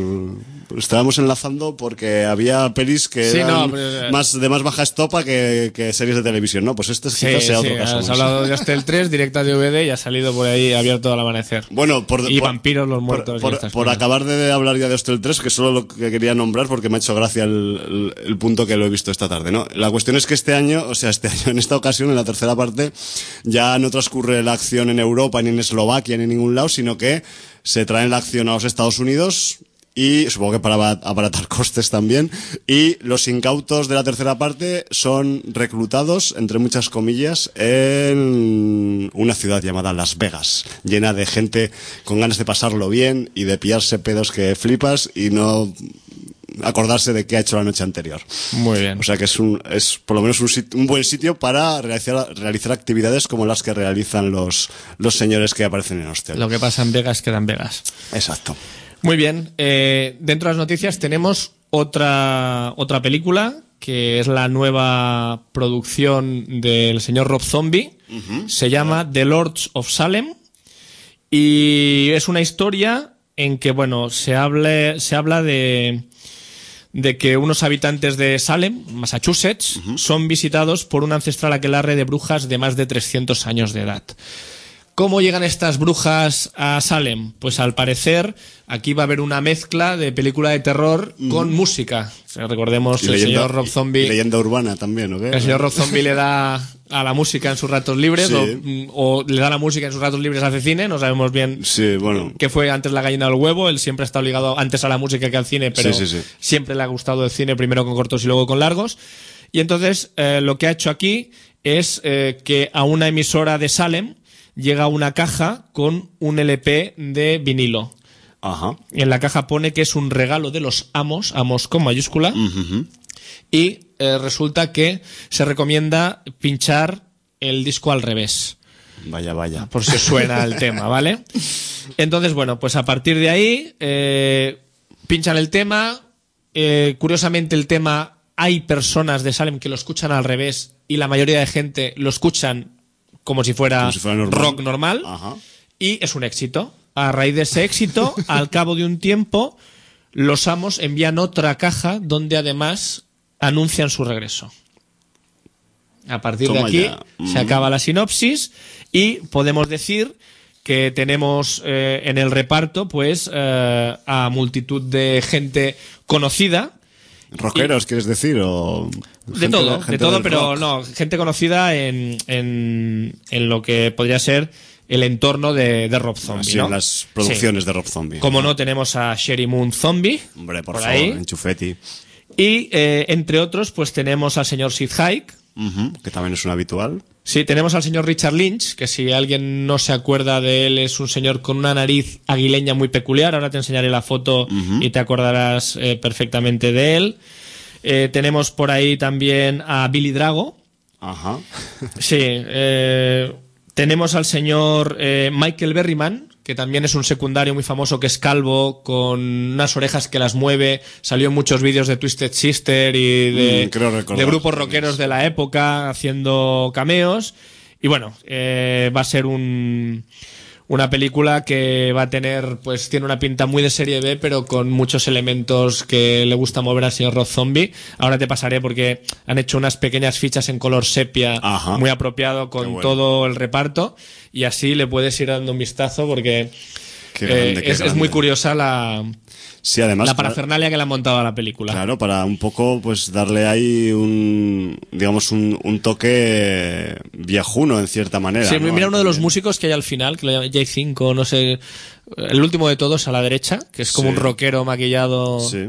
estábamos enlazando porque había pelis que eran de más baja estopa que series de televisión, ¿no? Pues sea otro caso. Has hablado de Hostel 3, directa de DVD y ha salido por ahí Abierto al amanecer. Bueno, Vampiros los Muertos. Por acabar de hablar ya de Hostel 3, que solo lo que quería nombrar porque me ha hecho gracia el punto que lo he visto esta tarde, ¿no? La cuestión es que en esta ocasión, en la tercera parte, ya no transcurre la acción en Europa, ni en Eslovaquia, ni en ningún lado, sino que se trae la acción a los Estados Unidos y supongo que para abaratar costes también, y los incautos de la tercera parte son reclutados, entre muchas comillas, en una ciudad llamada Las Vegas, llena de gente con ganas de pasarlo bien y de pillarse pedos que flipas y no acordarse de qué ha hecho la noche anterior. Muy bien. O sea que es por lo menos un buen sitio para realizar actividades como las que realizan los señores que aparecen en Hostel. Lo que pasa en Vegas queda en Vegas. Exacto. Muy bien. Dentro de las noticias tenemos otra película que es la nueva producción del señor Rob Zombie. Se llama The Lords of Salem Y es una historia en que, bueno, se habla de que unos habitantes de Salem, Massachusetts, son visitados por un ancestral aquelarre de brujas de más de 300 años de edad. ¿Cómo llegan estas brujas a Salem? Pues al parecer aquí va a haber una mezcla de película de terror con música. O sea, recordemos el señor Rob Zombie. Leyenda urbana también, ¿o qué? El señor Rob Zombie le da a la música en sus ratos libres, sí. o le da la música en sus ratos libres hace cine, no sabemos bien qué fue antes la gallina o el huevo. Él siempre ha estado ligado antes a la música que al cine, pero siempre le ha gustado el cine, primero con cortos y luego con largos. Y entonces lo que ha hecho aquí es que a una emisora de Salem llega una caja con un LP de vinilo. Ajá. Y en la caja pone que es un regalo de los amos con mayúscula. Y resulta que se recomienda pinchar el disco al revés. Vaya. Por si suena el tema, ¿vale? Entonces, bueno, pues a partir de ahí pinchan el tema. Curiosamente, el tema, hay personas de Salem que lo escuchan al revés y la mayoría de gente lo escuchan como si fuera rock normal. Ajá. Y es un éxito. A raíz de ese éxito, al cabo de un tiempo, los amos envían otra caja donde además anuncian su regreso. A partir de aquí se acaba la sinopsis y podemos decir que tenemos en el reparto pues a multitud de gente conocida. ¿Rockeros, quieres decir? O de todo, pero no, gente conocida en lo que podría ser el entorno de Rob Zombie, sí, ¿no? En las producciones de Rob Zombie. Como no, tenemos a Sherry Moon Zombie. Hombre, por favor, ahí. enchufeti. Y entre otros, pues tenemos al señor Sid Haig. Que también es un habitual. Sí, tenemos al señor Richard Lynch, que si alguien no se acuerda de él, es un señor con una nariz aguileña muy peculiar. Ahora te enseñaré la foto y te acordarás perfectamente de él. Tenemos por ahí también a Billy Drago. Ajá. Sí. Tenemos al señor Michael Berryman, que también es un secundario muy famoso, que es calvo, con unas orejas que las mueve. Salió en muchos vídeos de Twisted Sister y de grupos rockeros de la época haciendo cameos. Y bueno, va a ser una película que va a tener, pues tiene una pinta muy de serie B, pero con muchos elementos que le gusta mover al señor Rob Zombie. Ahora te pasaré porque han hecho unas pequeñas fichas en color sepia. Ajá. Muy apropiado con todo el reparto, y así le puedes ir dando un vistazo porque es muy curiosa además, la parafernalia que le han montado a la película. Claro, para un poco pues darle ahí un toque viejuno en cierta manera. Sí, ¿no? Mira uno de los músicos que hay al final, que lo llama J5, no sé, el último de todos a la derecha, que es como un rockero maquillado. Sí.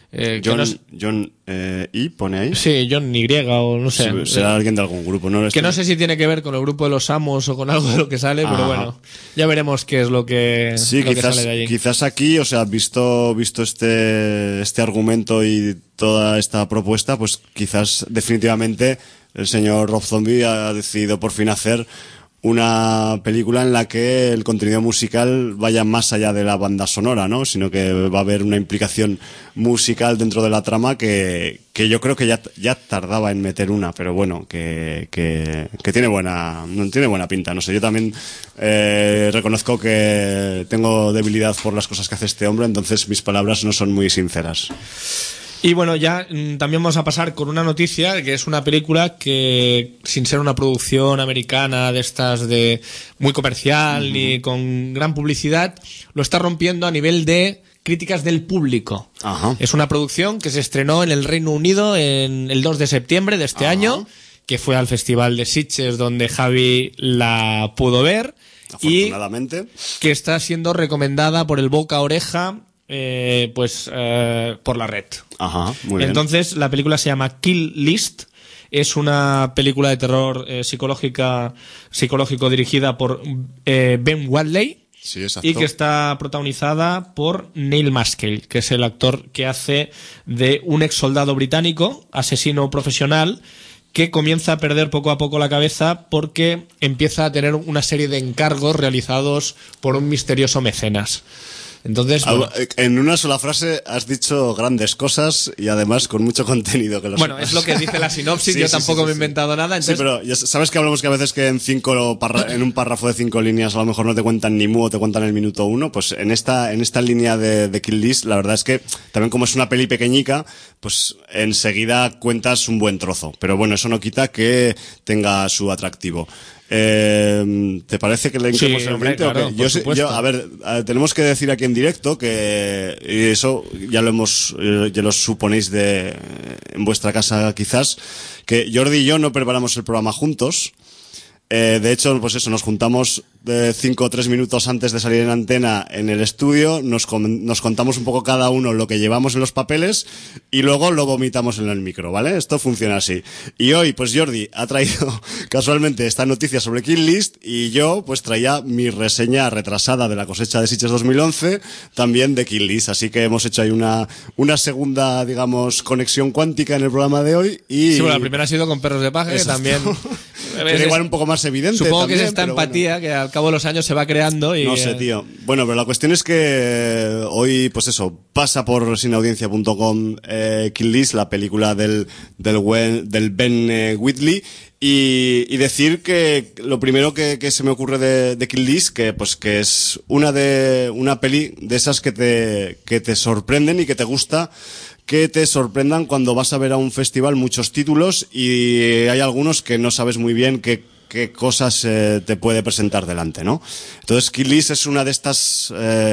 John I pone ahí. Sí, John Y o no sé. Sí, será alguien de algún grupo, ¿no? Que no sé si tiene que ver con el grupo de los amos o con algo de lo que sale, pero bueno, ya veremos qué es lo que, que sale de allí. Quizás aquí, o sea, visto este argumento y toda esta propuesta, pues quizás definitivamente el señor Rob Zombie ha decidido por fin hacer una película en la que el contenido musical vaya más allá de la banda sonora, ¿no? Sino que va a haber una implicación musical dentro de la trama que yo creo que ya tardaba en meter una, pero bueno, que tiene buena pinta. No sé, yo también reconozco que tengo debilidad por las cosas que hace este hombre, entonces mis palabras no son muy sinceras. Y bueno, ya también vamos a pasar con una noticia, que es una película que, sin ser una producción americana de estas de muy comercial ni con gran publicidad, lo está rompiendo a nivel de críticas del público. Ajá. Es una producción que se estrenó en el Reino Unido en el 2 de septiembre de este año, que fue al Festival de Sitges, donde Javi la pudo ver, afortunadamente, y que está siendo recomendada por el boca a oreja por la red. Ajá, muy bien. Entonces, la película se llama Kill List. Es una película de terror psicológico dirigida por Ben Wheatley. Sí, exacto. Y que está protagonizada por Neil Maskell, que es el actor que hace de un ex soldado británico, asesino profesional, que comienza a perder poco a poco la cabeza porque empieza a tener una serie de encargos realizados por un misterioso mecenas. Entonces, bueno. En una sola frase has dicho grandes cosas y además con mucho contenido. Que Bueno, es lo que dice la sinopsis, sí, yo tampoco me he inventado nada. Entonces... Sí, pero ya sabes que hablamos que a veces que en un párrafo de 5 líneas a lo mejor no te cuentan ni mu o te cuentan el minuto 1, pues en esta línea de Kill List, la verdad es que también como es una peli pequeñica, pues enseguida cuentas un buen trozo. Pero bueno, eso no quita que tenga su atractivo. ¿Te parece que le hinquemos el ambiente? Claro, yo, a ver, tenemos que decir aquí en directo que, y eso ya lo suponéis en vuestra casa quizás, que Jordi y yo no preparamos el programa juntos. De hecho, pues eso, nos juntamos 5 o 3 minutos antes de salir en antena en el estudio, nos contamos un poco cada uno lo que llevamos en los papeles y luego lo vomitamos en el micro, ¿vale? Esto funciona así. Y hoy, pues Jordi ha traído casualmente esta noticia sobre Kill List y yo, pues traía mi reseña retrasada de la cosecha de Sitges 2011, también de Kill List. Así que hemos hecho ahí una segunda, digamos, conexión cuántica en el programa de hoy. Y... Sí, bueno, la primera ha sido con Perros de Paja, que también... Era igual un poco más evidente. Supongo también, que es esta empatía, bueno, que al cabo de los años se va creando y... No sé, tío. Bueno, pero la cuestión es que hoy, pues eso, pasa por sinaudiencia.com Kill List, la película del Ben Wheatley, y decir que lo primero que se me ocurre de Kill List, que es una peli de esas que te sorprenden y que te gusta que te sorprendan cuando vas a ver a un festival muchos títulos y hay algunos que no sabes muy bien qué cosas te puede presentar delante, ¿no? Entonces Kill List es una de estas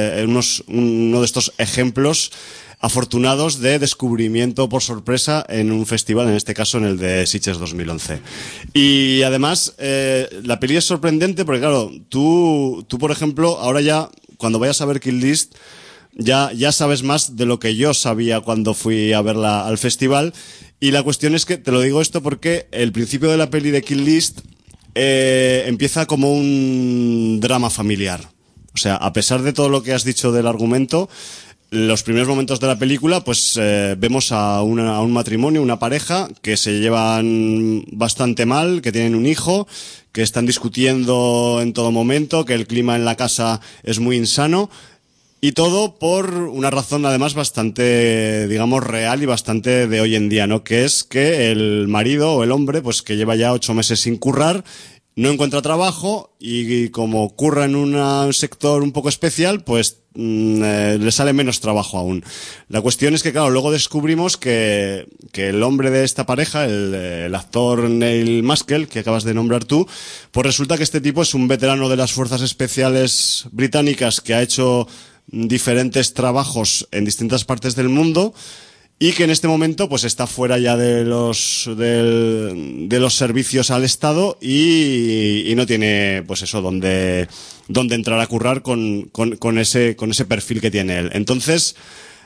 uno de estos ejemplos afortunados de descubrimiento por sorpresa en un festival, en este caso en el de Sitges 2011. Y además la peli es sorprendente porque claro, tú por ejemplo, ahora ya cuando vayas a ver Kill List ya sabes más de lo que yo sabía cuando fui a verla al festival. Y la cuestión es que, te lo digo esto porque el principio de la peli de Kill List empieza como un drama familiar. O sea, a pesar de todo lo que has dicho del argumento, los primeros momentos de la película, pues vemos a un matrimonio, una pareja, que se llevan bastante mal, que tienen un hijo, que están discutiendo en todo momento, que el clima en la casa es muy insano. Y todo por una razón además bastante, digamos, real y bastante de hoy en día, ¿no? Que es que el marido o el hombre, pues que lleva ya 8 meses sin currar, no encuentra trabajo y como curra en un sector un poco especial, pues le sale menos trabajo aún. La cuestión es que, claro, luego descubrimos que el hombre de esta pareja, el actor Neil Maskell, que acabas de nombrar tú, pues resulta que este tipo es un veterano de las fuerzas especiales británicas que ha hecho diferentes trabajos en distintas partes del mundo y que en este momento pues está fuera ya de los servicios al Estado y no tiene pues eso donde entrar a currar con ese perfil que tiene él. Entonces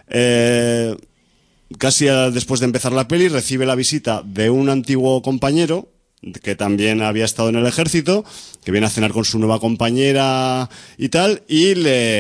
casi después de empezar la peli recibe la visita de un antiguo compañero que también había estado en el ejército, que viene a cenar con su nueva compañera y tal, y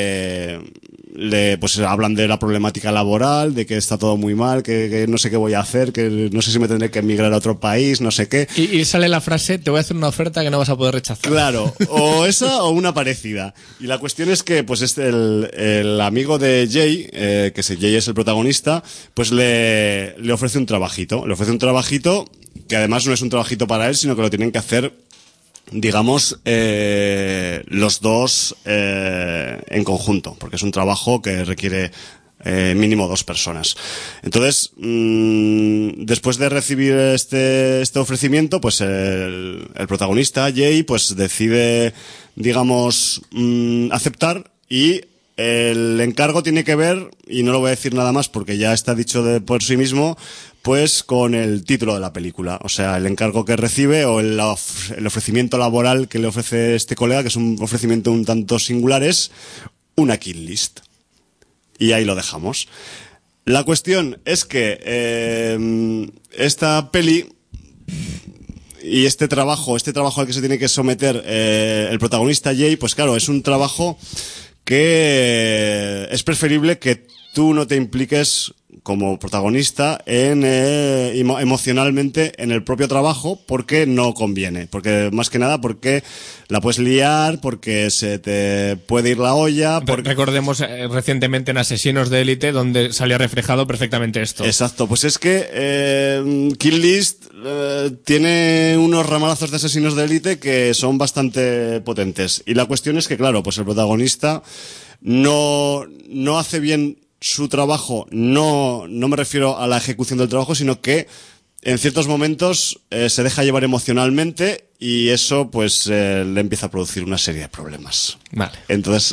pues hablan de la problemática laboral, de que está todo muy mal, que no sé qué voy a hacer, que no sé si me tendré que emigrar a otro país, no sé qué. Y sale la frase, te voy a hacer una oferta que no vas a poder rechazar. Claro, o esa o una parecida. Y la cuestión es que pues el amigo de Jay, Jay es el protagonista, pues le ofrece un trabajito. Le ofrece un trabajito que además no es un trabajito para él, sino que lo tienen que hacer, digamos, los dos en conjunto, porque es un trabajo que requiere mínimo 2 personas. Entonces, después de recibir este ofrecimiento, pues el protagonista, Jay, pues decide, digamos, aceptar y el encargo tiene que ver, y no lo voy a decir nada más porque ya está dicho por sí mismo, pues con el título de la película. O sea, el encargo que recibe o el ofrecimiento laboral que le ofrece este colega, que es un ofrecimiento un tanto singular, es una Kill List. Y ahí lo dejamos. La cuestión es que esta peli y este trabajo al que se tiene que someter el protagonista Jay, pues claro, es un trabajo que es preferible que tú no te impliques como protagonista emocionalmente en el propio trabajo, porque no conviene, porque más que nada porque la puedes liar, porque se te puede ir la olla. Recordemos recientemente en Asesinos de Élite, donde salía reflejado perfectamente esto. Exacto, pues es que Kill List tiene unos ramalazos de Asesinos de Élite que son bastante potentes, y la cuestión es que, claro, pues el protagonista no hace bien su trabajo. No me refiero a la ejecución del trabajo, sino que en ciertos momentos se deja llevar emocionalmente, y eso pues le empieza a producir una serie de problemas. Vale. Entonces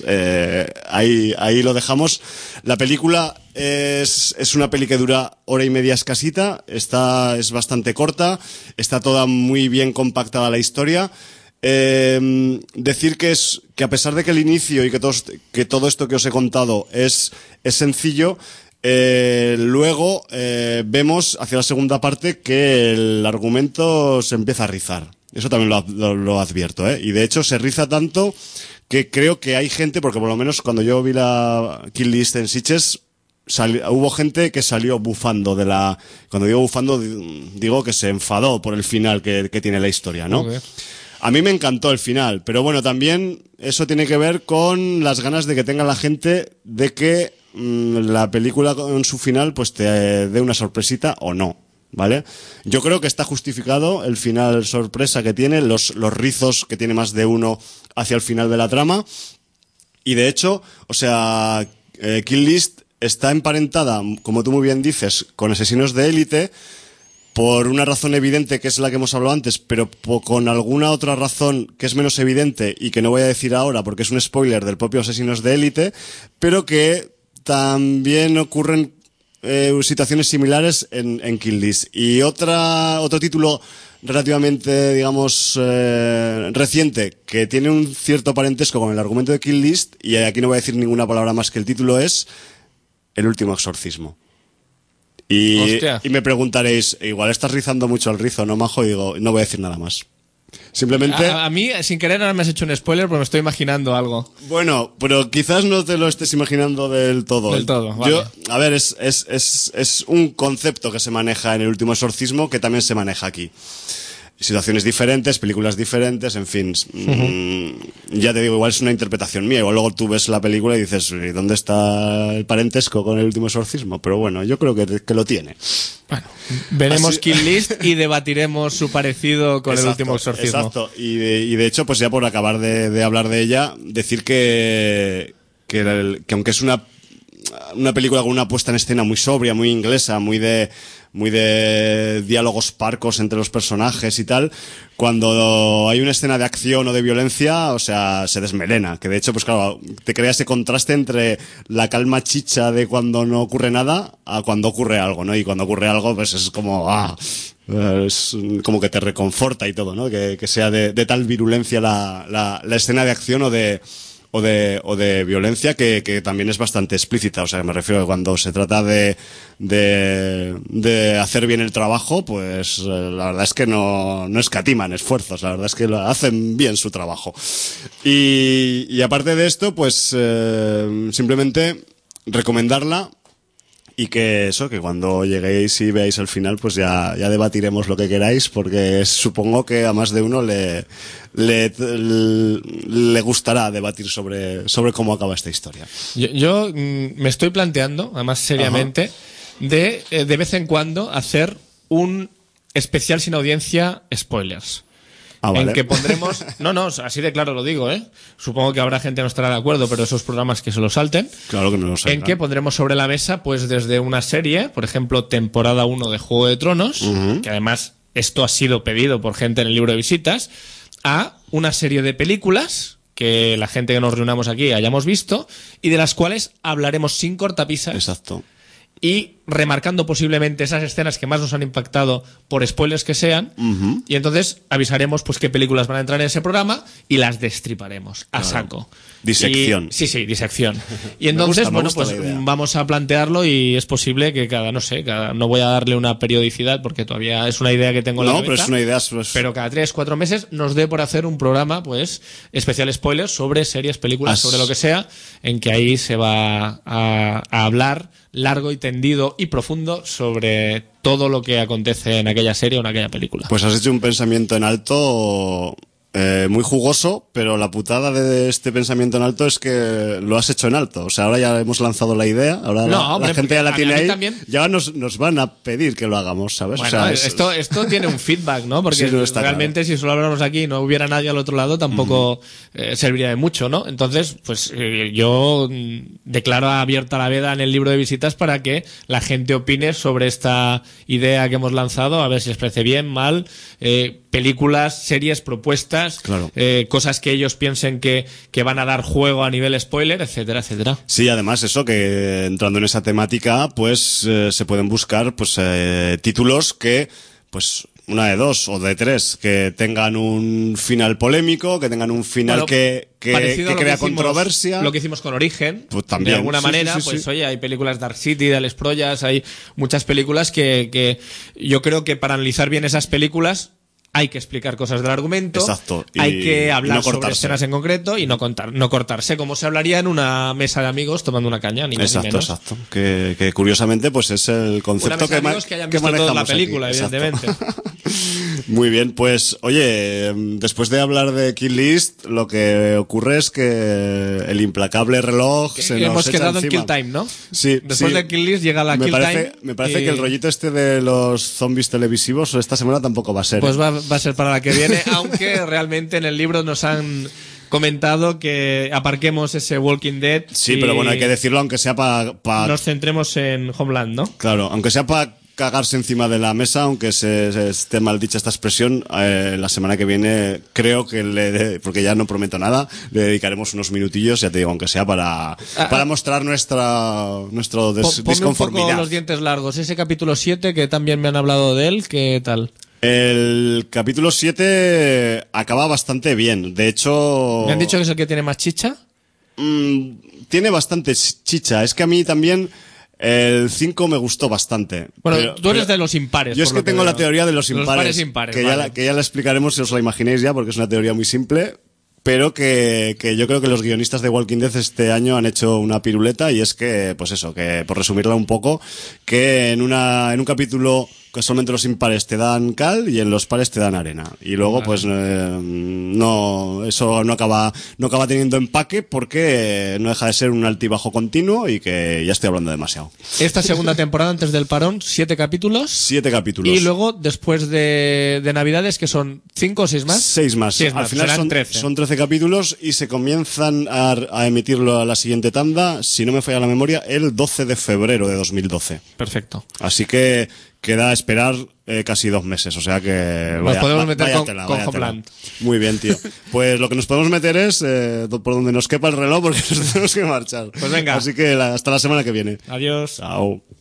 ahí lo dejamos. La película es una peli que dura 1:30 escasita, es bastante corta, está toda muy bien compactada la historia. Decir que a pesar de que el inicio y que todo esto que os he contado es sencillo, luego vemos hacia la segunda parte que el argumento se empieza a rizar. Eso también lo advierto, y de hecho se riza tanto que creo que hay gente, porque por lo menos cuando yo vi la Kill List en Sitges, hubo gente que salió bufando cuando digo bufando, digo que se enfadó por el final que tiene la historia, ¿no? Okay. A mí me encantó el final, pero bueno, también eso tiene que ver con las ganas de que tenga la gente de que la película con su final pues te dé una sorpresita o no, ¿vale? Yo creo que está justificado el final sorpresa que tiene, los rizos que tiene más de uno hacia el final de la trama, y de hecho, o sea, Kill List está emparentada, como tú muy bien dices, con Asesinos de Élite, por una razón evidente, que es la que hemos hablado antes, pero con alguna otra razón que es menos evidente y que no voy a decir ahora porque es un spoiler del propio Asesinos de Élite, pero que también ocurren situaciones similares en Kill List. Y otro título relativamente, digamos, reciente, que tiene un cierto parentesco con el argumento de Kill List, y aquí no voy a decir ninguna palabra más que el título, es El último exorcismo. Y me preguntaréis, igual estás rizando mucho el rizo, ¿no, Majo? Y digo, no voy a decir nada más. Simplemente... A mí, sin querer, ahora me has hecho un spoiler porque me estoy imaginando algo. Bueno, pero quizás no te lo estés imaginando del todo. Del todo, vale. A ver, es un concepto que se maneja en El último exorcismo, que también se maneja aquí. Situaciones diferentes, películas diferentes, en fin. Ya te digo, igual es una interpretación mía. Igual luego tú ves la película y dices, ¿y dónde está el parentesco con El último exorcismo? Pero bueno, yo creo que lo tiene. Bueno, veremos Kill List y debatiremos su parecido con El último exorcismo. Exacto. Y de hecho, pues ya por acabar de hablar de ella, decir que aunque es una película con una puesta en escena muy sobria, muy inglesa, muy de diálogos parcos entre los personajes y tal, cuando hay una escena de acción o de violencia, o sea, se desmelena, que de hecho, pues claro, te crea ese contraste entre la calma chicha de cuando no ocurre nada a cuando ocurre algo, ¿no? Y cuando ocurre algo, pues es como, es como que te reconforta y todo, ¿no? Que sea de tal virulencia la escena de acción o de violencia que también es bastante explícita. O sea, me refiero a que cuando se trata de hacer bien el trabajo, pues la verdad es que no escatiman esfuerzos, la verdad es que hacen bien su trabajo. Y aparte de esto, pues simplemente recomendarla. Y que cuando lleguéis y veáis el final, pues ya debatiremos lo que queráis, porque supongo que a más de uno le gustará debatir sobre cómo acaba esta historia. Yo me estoy planteando, además seriamente, de vez en cuando hacer un especial sin audiencia spoilers. Vale. En que pondremos... No, así de claro lo digo, Supongo que habrá gente que no estará de acuerdo, pero esos programas que se lo salten. Claro que no lo salten. En que pondremos sobre la mesa, pues desde una serie, por ejemplo, temporada 1 de Juego de Tronos, que además esto ha sido pedido por gente en el libro de visitas, a una serie de películas que la gente que nos reunamos aquí hayamos visto y de las cuales hablaremos sin cortapisas. Exacto. Y remarcando posiblemente esas escenas que más nos han impactado por spoilers que sean, y entonces avisaremos pues qué películas van a entrar en ese programa y las destriparemos a saco. Disección. Sí, disección. Y entonces, me gusta pues vamos a plantearlo y es posible que no voy a darle una periodicidad porque todavía es una idea que tengo en la cabeza. No, pero es una idea. Pero cada 3-4 meses nos dé por hacer un programa, pues, especial spoilers sobre series, películas, sobre lo que sea, en que ahí se va a hablar largo y tendido y profundo sobre todo lo que acontece en aquella serie o en aquella película. Pues has hecho un pensamiento en alto muy jugoso, pero la putada de este pensamiento en alto es que lo has hecho en alto. O sea, ahora ya hemos lanzado la idea, ahora la gente ya la tiene ahí, también... ya nos van a pedir que lo hagamos, ¿sabes? Bueno, o sea, esto tiene un feedback, ¿no? Porque sí, realmente claro. Si solo hablamos aquí y no hubiera nadie al otro lado, tampoco serviría de mucho, ¿no? Entonces, pues yo declaro abierta la veda en el libro de visitas para que la gente opine sobre esta idea que hemos lanzado, a ver si les parece bien, mal, películas, series, propuestas, claro. Cosas que ellos piensen que van a dar juego a nivel spoiler, etcétera, etcétera. Sí, además eso, que entrando en esa temática, pues se pueden buscar pues títulos que, pues una de dos o de tres, que tengan un final polémico, que tengan un final que crea controversia. Lo que hicimos con Origen, pues también, de alguna manera, sí. Oye, hay películas Dark City, de Alex Proyas, hay muchas películas que yo creo que para analizar bien esas películas hay que explicar cosas del argumento. Exacto. Hay que hablar sobre escenas en concreto y no cortarse, como se hablaría en una mesa de amigos tomando una caña, ni más ni menos. Exacto. Que curiosamente pues es el concepto que hayan visto toda la película, aquí. Evidentemente. Muy bien, pues oye, después de hablar de Kill List, lo que ocurre es que el implacable reloj se nos hemos echa quedado encima. en Kill Time, ¿no? Sí. Después de Kill List llega la Kill Time. Me parece que el rollito este de los zombies televisivos esta semana tampoco va a ser. Pues va a ser para la que viene, aunque realmente en el libro nos han comentado que aparquemos ese Walking Dead. Sí, pero bueno, hay que decirlo, aunque sea para... Nos centremos en Homeland, ¿no? Claro, aunque sea para cagarse encima de la mesa, aunque se esté mal dicha esta expresión, la semana que viene creo que porque ya no prometo nada, le dedicaremos unos minutillos, ya te digo, aunque sea para mostrar nuestro disconformidad. Un poco los dientes largos, ese capítulo 7 que también me han hablado de él, ¿qué tal? El capítulo 7 acaba bastante bien, de hecho... ¿Me han dicho que es el que tiene más chicha? Tiene bastante chicha, es que a mí también... El 5 me gustó bastante. Bueno, tú eres de los impares. Yo es que tengo la teoría de los impares. Impares, que ya la explicaremos si os la imaginéis ya, porque es una teoría muy simple. Pero que yo creo que los guionistas de Walking Dead este año han hecho una piruleta, y es que, pues eso, que por resumirla un poco, que en un capítulo que solamente los impares te dan cal y en los pares te dan arena. Y luego, pues, eso no acaba teniendo empaque, porque no deja de ser un altibajo continuo, y que ya estoy hablando demasiado. Esta segunda temporada, antes del parón, 7 capítulos. 7 capítulos. Y luego, después de Navidades, que son 5 o 6 más. 6 más. Al final son 13 capítulos, y se comienzan a emitirlo a la siguiente tanda, si no me falla la memoria, el 12 de febrero de 2012. Perfecto. Así que queda esperar casi 2 meses, o sea que... Nos podemos meter con Homeland. Muy bien, tío. Pues lo que nos podemos meter es por donde nos quepa el reloj, porque nos tenemos que marchar. Pues venga. Así que hasta la semana que viene. Adiós. Chao.